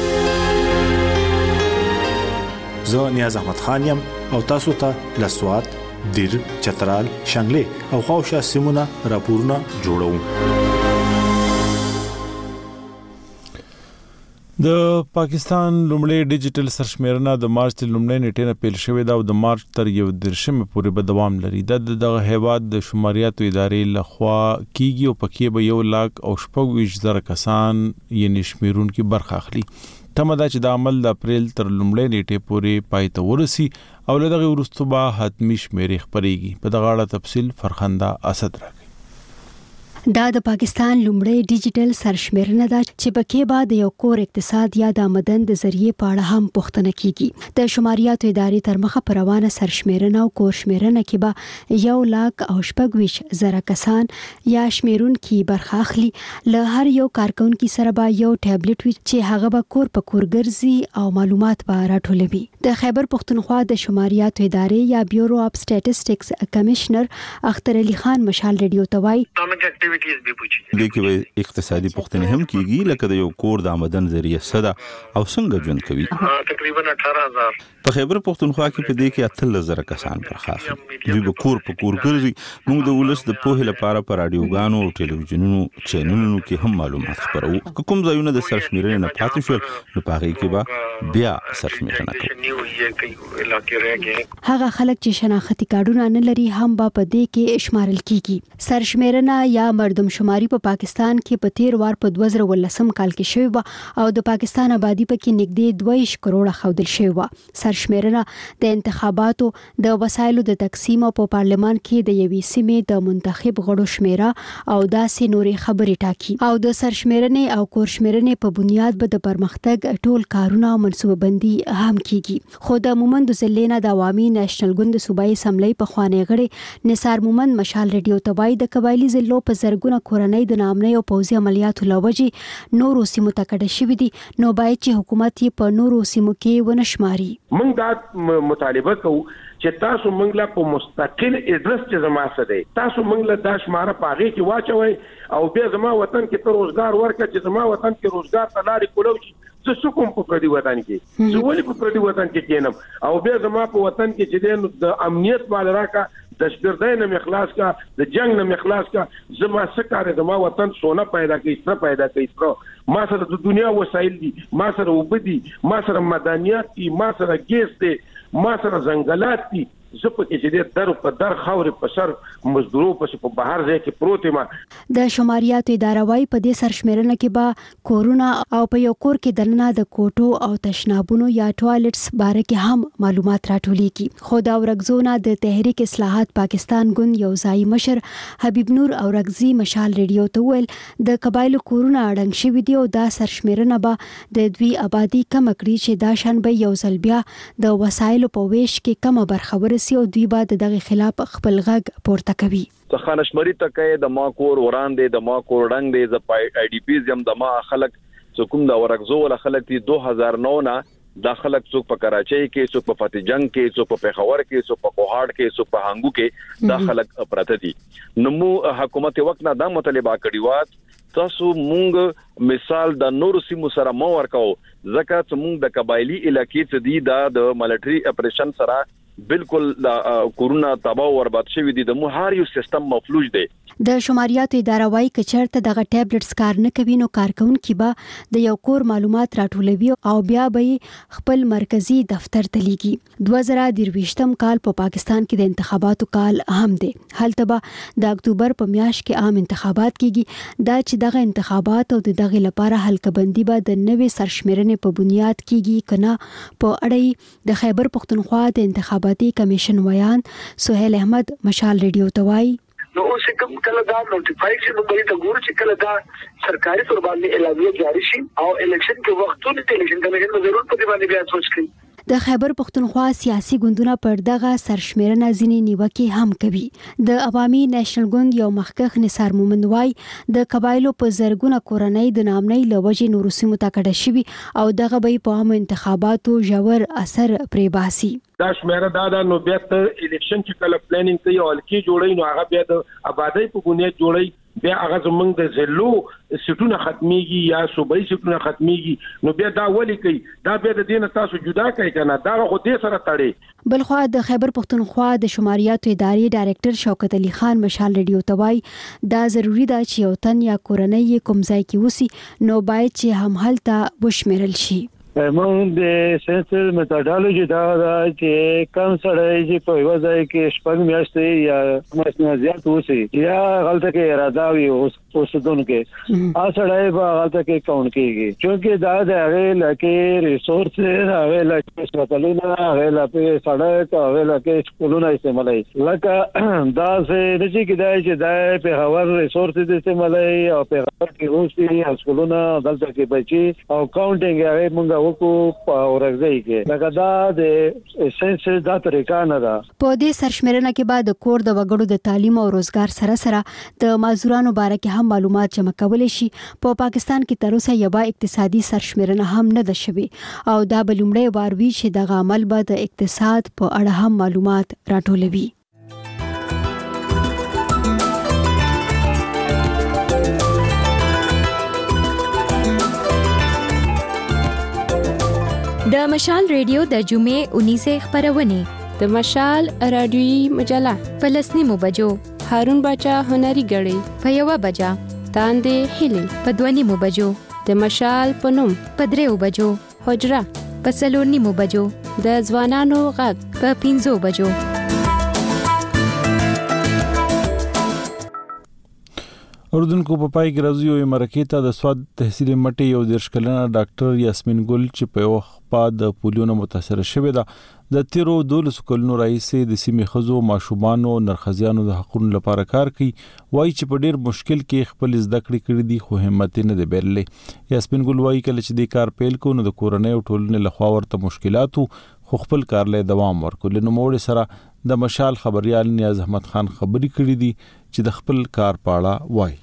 زه نیاز احمد خان یم او تاسو ته له سواد دیر چترال شانګلې او خواوشا سیمونه راپورونه جوړوم. د پاکستان لومړی ډیجیټل سرشمیرنه د مارچ د لومړۍ نیټې نه پیل شوې ده او د مارچ تر یو دېرشمې پورې به دوام لري. دا دغه هیواد د شماریاتو ادارې لخوا کیږي او پکې به یو لاک او شپږ ویشت زره کسان یې شمیرونکي برخه اخلي. تمه ده چې د عمل د اپریل تر لومړۍ نیټې پورې پای ته ورسي او له دغه وروسته به حتمي شمیرې خپرېږي. په دغه اړه تفصیل فرخنده اسد راکړي. دا د پاکستان لومړی ډیجیټل سرشمیرنه ده چې پکې به د یو کور اقتصاد یا د آمدن د ذریعې په اړه هم پوښتنه کیږي. د شماریاتو ادارې تر مخه پر روانه سرشمیرنه او کور شمیرنه کې به یو لاک او شپږ ویشت زره کسان یا شمیرونکي برخه اخلي. له هر یو کارکونکي سره به یو ټابلیټ وي چې هغه به کور په کور ګرځي او معلومات به راټولوي. د خیبر پښتونخوا د شماریاتو ادارې یا بیورو اف سټیټسټکس کمشنر اختر علي خان مشال ریډیو ته وایي activities भी पूछी د کې اقتصادي پوښتنې هم کیږي لکه د یو کور د آمدن ذریعہ صدا او څنګه ژوند کوي. تقریبا اठारह हज़ार په خیبر پښتونخوا کې په دې کې اتل زره کسان برخه اخلي. دوی به کور په کور ګرځي. موږ د ولس د پوهې لپاره په رادیوګانو او ټلویزیونونو چینلونو کې هم معلومات خپروو. کوم ځایونه د سرشمیرنې نه پاتې شول نو په هغه کې به بیا سرشمیرنه کوو. هغه خلک چې شناختی کارډونه نه لري هم به په دې کې شمارل کیږي. سرشمیرنه یا مردمشماري په پاکستان کې په تیر وار په دوه زره ولسم کال کې شوی و او د پاکستان آبادی په کې نږدې دوه ویشت کروڑه خودل شوی و. سرشمیرنه د انتخاباتو د وسایلو د تقسیم او په پارلمان کې د یوې سیمې د منتخب غړو شمیره او داسې نورې خبرې ټاکي او د سرشمیرنې او کورشمیرنې په بنیاد به د پرمختګ ټول کارونه او منصوبه بندي هم کیږي. خو د مومند زلینا د عوامي نېشنل ګوند صوبایي اسمبلی په خواني غړي نثار مومند مشال ریډیو توای د قبایلی ضلعو په زرګونه کورنۍ د نامنۍ او پوځي عملیاتو لوجې نورو سیمو ته کډه شوې دي نو باید چې حکومت یې په نورو سیمو کې ونشماري. موږ دا مطالبه کوو چې تاسو موږ لا په مستقل اډرس چې زما سره دی تاسو موږ له دا شماره پاغي کې واچوي او بیا زما وطن کې ته روزګار ورکړه چې زما وطن کې روزګار ته لارې کولو شي. زه څه کوم په پردي وطن کې زه ولې په پردي وطن کې کېنم او بیا زما په وطن کې چې د امنیت مال راکا د شپردای نه مخلاص کا د جنگ نه مخلاص کا زما سکه زما وطن سونا پیدا کوي ستر پیدا کوي ستر ما سره د دنیا وسایل دي ما سره وبدي ما سره مدنیات دي ما سره ګیس دي ما سره ځنګلات دي زه په کې چې د در په در خاورې په سر مزدورو په په بهر ځای کې پروت ما. د شماریاتو اداره وايي په دې سرشمیرنه کې به کورونا او په یو کور کې دننه د کوټو او تشنابونو یا ټوایلټس باره کې هم معلومات راټولېږي. خو دا ورغزونه د تحریک اصلاحات پاکستان ګوند یو ځای مشر حبیب نور او رغزي مشال ریډیو ته ویل د قبایلو کورونه اړنګ شوي دي او دا سرشمیرنه به د دوی آبادی کم کړي چې دا شان به یو ځل بیا د وسایلو په ویش کې کم برخه او دوی با دغه خلاف خپل غږ پورته کوي. ته خانشمري تکې د ما کور وړاندې د ما کور ډنګ دی ز آی ډی پیز یم د ما خلک څوک د ورغزو ول خلک دی دو هزار نو نه د خلک څوک په کراچۍ کې څوک په فتح جنگ کې څوک په پیښور کې څوک په کوهاټ کې څوک په هانګو کې د خلک پراته دي. نو حکومت وخت نه دا مطالبه کړی و تاسو مونږ مثال د نور سیمو سره مو ورکاو ځکه چې مونږ د قبایلی علاقې څخه دی د ملټری اپریشن سره بالکل د کورونا تباہ او برباد شوی دي د مهار یو سیستم مفلوج دی. د شماریاتو اداره وايي کچرته دغه ټابلیټس کار نه کوي نو کارکونکي به د یو کور معلومات راټولوي او بیا به خپل مرکزی دفتر ته لیږي. دوه زره درويشتم کال په پاکستان کې د انتخاباتو کال هم دی. هلته به د اکتوبر په میاشت کې عام انتخابات کیږي. دا چې دغه انتخابات او دغه لپاره حلقه بندي به د نوې سرشمیرنې په بنیاد کیږي کنه په اړه د خیبر پښتونخوا د انتخاباتي کمیشن ویان سہیل احمد مشال ریډیو توای. نو اوس کوم کله دا نوټیفای شي نو بری ته ګور چې کله دا سرکاري تور باندې اعلامیه جاری شي او الیکشن کې وختونه الیکشن کمیشن به ضرور په دې باندې بیا سوچ کوي. د خیبر پښتونخوا سیاسي ګوندونه پر دغه سرشمیرنه ځینې نیوکې هم کوي. د عوامي نېشنل ګوند یو مخکښ نثار مومند وای د قبایلو په زرګونه کورنۍ د نامنۍ لوجې نورو سیمو ته کډه شوي او دغه به په عام انتخاباتو ژور اثر پرې باسي. دا شمیره دا دا نو بیا ته الیکشن چې کله پلانینګ کوي او الکی جوړي نو هغه بیا د آبادی په بنیاد جوړي بیا هغه زمونږ د زلو سټونه ختميږي یا صوبایي سټونه ختميږي نو بیا دا ولي کوي دا بیا د دین تاسو جدا کوي کنه دا خو دې سره تړي. بلخو د خیبر پښتونخوا د شماریاتو ادارې ډایرکټر شوکت علي خان مشال ریډیو توای دا ضروری ده چې یو تن یا کورنۍ کوم ځای کې وسی نو باید چې هم هلته وشمیرل شي. موږ د سنسر میتھډالوژي دا چې کم سړی چې په یو ځای کې شپږ میاشتې یا مسنه زیات وسی یا غلطه کې اراده وي اوسدونکو ا سړی به غلطه کې کاونټ کیږي چې دا د هغه لکه ریسورس هغه لکه سپټلونه هغه لکه سړک هغه لکه سکولونه استعمالي لکه دا څه د چې کېدای چې دا په هوار ریسورس د استعمالي او په هغه کې اوسې سکولونه دلته کې بچي او کاونټینګ هغه موږ وکړو په ورغځي کې لکه دا د سنس دا طریقه نه ده. په دې سرشمیرنه کې بعد کور د وګړو د تعلیم او روزګار سره سره د معذورانو باره کې هم معلومات جمع کولای شي. په پاکستان کې تر اوسه یوه اقتصادي سرشمیرنه هم نه ده شوې او دا به لومړی وار وي چې دغه عمل به د اقتصاد په اړه هم معلومات راټولوي. د مشال ریډیو د جمعې اونیزه خبرونه د مشال رادیوي مجله په لسنیمو بجو هارون باچا هنري غړي په یوه بجه تاندې هلي په دوه نیمو بجو د مشال په نوم په دریو بجو حجره په څلور نیمو بجو د ځوانانو غږ په پنځو بجو. اردوونکو په پای کې راځي یو مرکه ته د سواد تحصیل مټي یو دیرش کلنه ډاکټر یاسمین ګل چې په وخت د پولیو نه متاثر شوې ده د تیرو دولس کلونو راهیسې د سیمې خزو ماشومانو نرخزیانو د حقوقو لپاره کار کوي وایي چې په ډیر مشکل کې خپل زده کړې کړې دي خو همت نه دی بایللې. یاسمین ګل وایي کله چې د کار پیل کو نو د کورنۍ او ټولنې لخوا ورته مشکلاتو خو خپل کار له دوام ورکول نو موږ سره د مشال خبريال نیاز احمد خان خبري کړې دي چې د خپل کار پاړه وایي.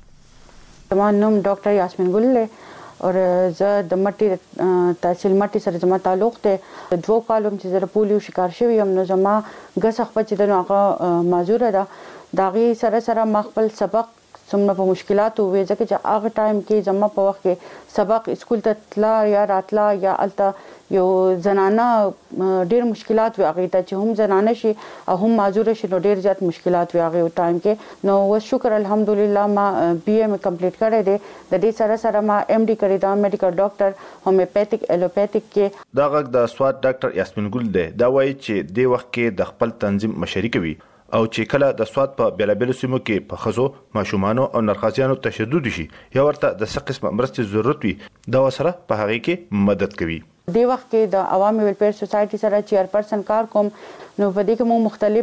زما نوم ډاکټر یاسمین ګل دی او زه د مټي تحصیل مټي سره زما تعلق دی. دوه کالو چې زه پولیو شکار شوی یم نو زما غس خپل چې د هغه معذور ده داغي سره سره ما خپل سبق څومره په مشکلاتو وې ځکه چې هغه ټایم کې زما په وخت کې سبق اسکول ته تلا یا راتلا یا الته یو زنانه ډېر مشکلات وي هغه ته چې هم زنانه شي او هم معذور شي نو ډېر زیات مشکلات وي هغه ټایم کې نو و شکر الحمدلله ما بي اي مې کمپلیټ کړی دی د دې سره سره ما ام ډي کړی دا میډیکل ډاکټر هومیوپیتیک الوپیتیک کې دا غږ د سواد ډاکټر یاسمین ګل دی دا وایي چې د وخت کې د خپل تنظیم مشري کوي او چې کله د سواد په بیلابل سیمو کې په خزو ماشومانو او نرخزیانو تشدد شي یا ورته د څه قسمه مرستې ضرورت وي دا وسره په هغه کې مدد کوي. دی وخت کې د عوامي ویلفیر سوسایټي سره چیرپرسن کار کوم نو په دې کې موږ مختلف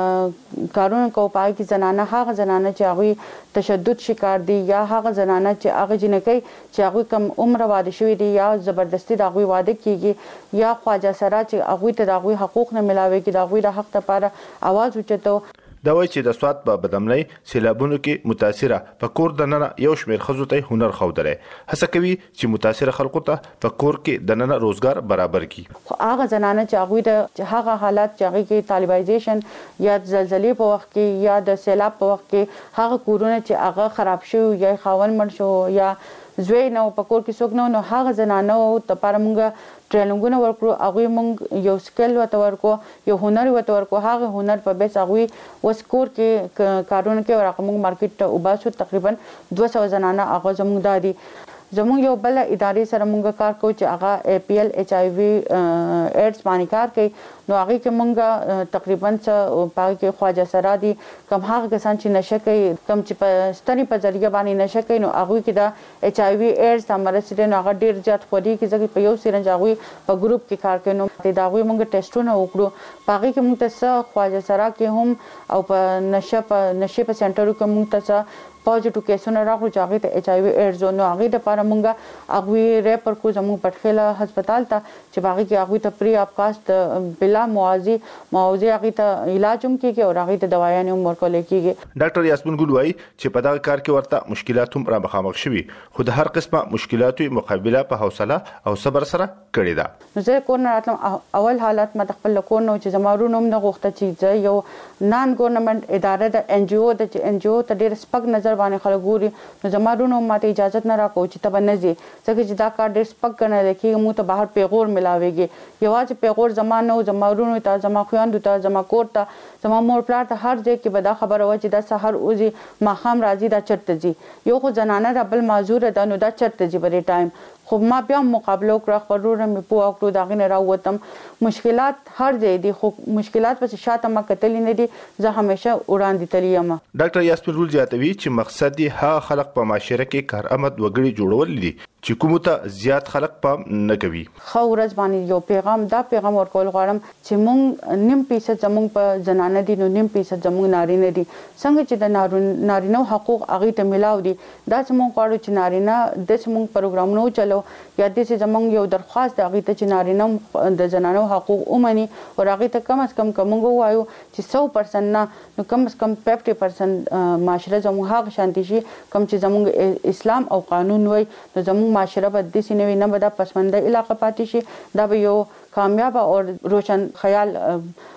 چې کارونه کوو پای کې زنانه هغه زنانه چې هغه تشدد شکار دي یا هغه زنانه چې هغه جنکۍ چې هغه کم عمر واده شوی دي یا زبردستی د هغه واده کیږي یا خواجه سره چې هغه ته د هغه حقوق نه ملاوي کې د هغه د حق لپاره आवाज اوچتو. دا وایي چې د سواد په بدمنۍ سیلابونو کې متاثره په کور د ننه یو شمېر ښځو ته هنر ښودلی هڅه کوي چې متاثره خلکو ته په کور کې د ننه روزګار برابر کړي. هغه زنانه چې هغه د هغه حالات چې هغه کې طالبایزیشن یا زلزلې په وخت کې یا د سیلاب په وخت کې هغه کورونه چې هغه خراب شو یا خاون مړ شو یا زوی نو په کور کې څوک نو نو هغه زنانه ته پر موږ ټریننګونه ورکړو هغه موږ یو سکل وته ورکو یو هنر وته ورکو هغه هنر په بیس هغه وسکور کې کارونه کې ورغه موږ مارکیټ ته وباسو تقریبا دوه سوه زنانه هغه زموږ دادي زموږ یو بل ادارې سره موږ کار کوو چې هغه اي پي ال ایچ آی وي ایډز باندې کار کوي نو هغه کې موږ تقریبا څه پای کې خواجه سره دي کم هغه کسان چې نشه کوي کم چې په ستنې په ذریعہ باندې نشه کوي نو هغه کې دا ایچ آی وي ایډز تمرسته نو هغه ډیر زیات خوري کې ځکه په یو سرنج هغه په ګروپ کې کار کوي نو دا هغه موږ ټیسټونه وکړو هغه کې موږ ته خواجه سره کې هم او په نشه په نشه په سنټرو کې موږ ته پوزټیو کیسونه راغلو چې هغه ته ایچ آی وي ایډز نو هغه لپاره موږ هغه ریپر کو زموږ پټخیله هسپتال ته چې هغه کې هغه ته پری اپ کاست بلا موازی موازی هغه ته علاج هم کیږي او هغه ته دوايانې هم ورکول کیږي. ډاکټر یاسمین ګل وایي چې په دغه کار کې ورته مشکلات هم را مخامخ شوي خو د هر قسمه مشکلاتو مقابله په حوصله او صبر سره کړې ده. نو زه کور نه راتلم اول حالت ما خپل کور نو چې زمارو نوم نه غوښته چې یو نان ګورنمنت اداره د ان جی او د ان جی او ته ډیر سپک نظر باندې خلک ګوري نو زمارونو ماته اجازه نه راکو چې تب نه زی ځکه چې دا کار ډیر سپک کنه لکه مو ته بهر پیغور ملاويږي یوازې پیغور زمانه او زمارونو ته زما خويندو ته زما کور ته زما مور پلار ته هر ځای کې به دا خبره و چې دا سحر اوزي ماخام راځي دا چرته زی یو خو زنانه د بل معذور ده نو دا چرته زی بری ټایم خو ما بیا مقابله وکړه خبرونه مې پوه کړو دا غنه راوتم مشکلات هر ځای دي خو مشکلات پس شاته ما کتل نه دي زه همیشه وړاندې تللی یم. ډاکټر یاسمین ګل زیاتوي چې مقصد یې ها خلک په معاشره کې کار آمد وګړي جوړول دي چې کوم ته زیات خلک پام نه کوي. خو ورځ باندې یو پیغام دا پیغام ورکول غواړم چې مونږ نیم فیصد زمونږ په زنانه دي نو نیم فیصد زمونږ نارینه دي څنګه چې د نارینه حقوق هغه ته ملاو دي دا چې مونږ غواړو چې نارینه د زمونږ پروګرامونو چلو یا د زمونږ یو درخواست هغه ته چې نارینه د زنانو حقوق اومني او هغه ته کم از کم کومو وایو چې سو پرسنټ نه نو کم از کم پنځه پرسنټ معاشره زموږ هغه شانتي شي کم چې زموږ اسلام او قانون وای نو زموږ معاشره به د سینوي نه به د پسمنده علاقه پاتې شي دا به یو کامیاب او روشن خیال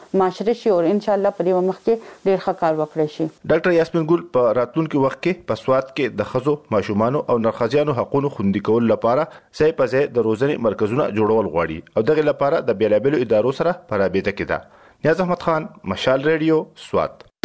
معاشره شي او ان شاء الله په دې مخ کې ډیر ښه کار وکړي شي. ډاکټر یاسمین ګل په راتلونکي وخت کې په سواد کې د خزو ماشومان او نرخزیانو حقوقو خوندي کول لپاره ځای په ځای د روزنې مرکزونه جوړول غواړي او دغه لپاره د بیلابلو ادارو سره په رابطه کې ده. نیاز احمد خان، مشال ریډیو، سواد.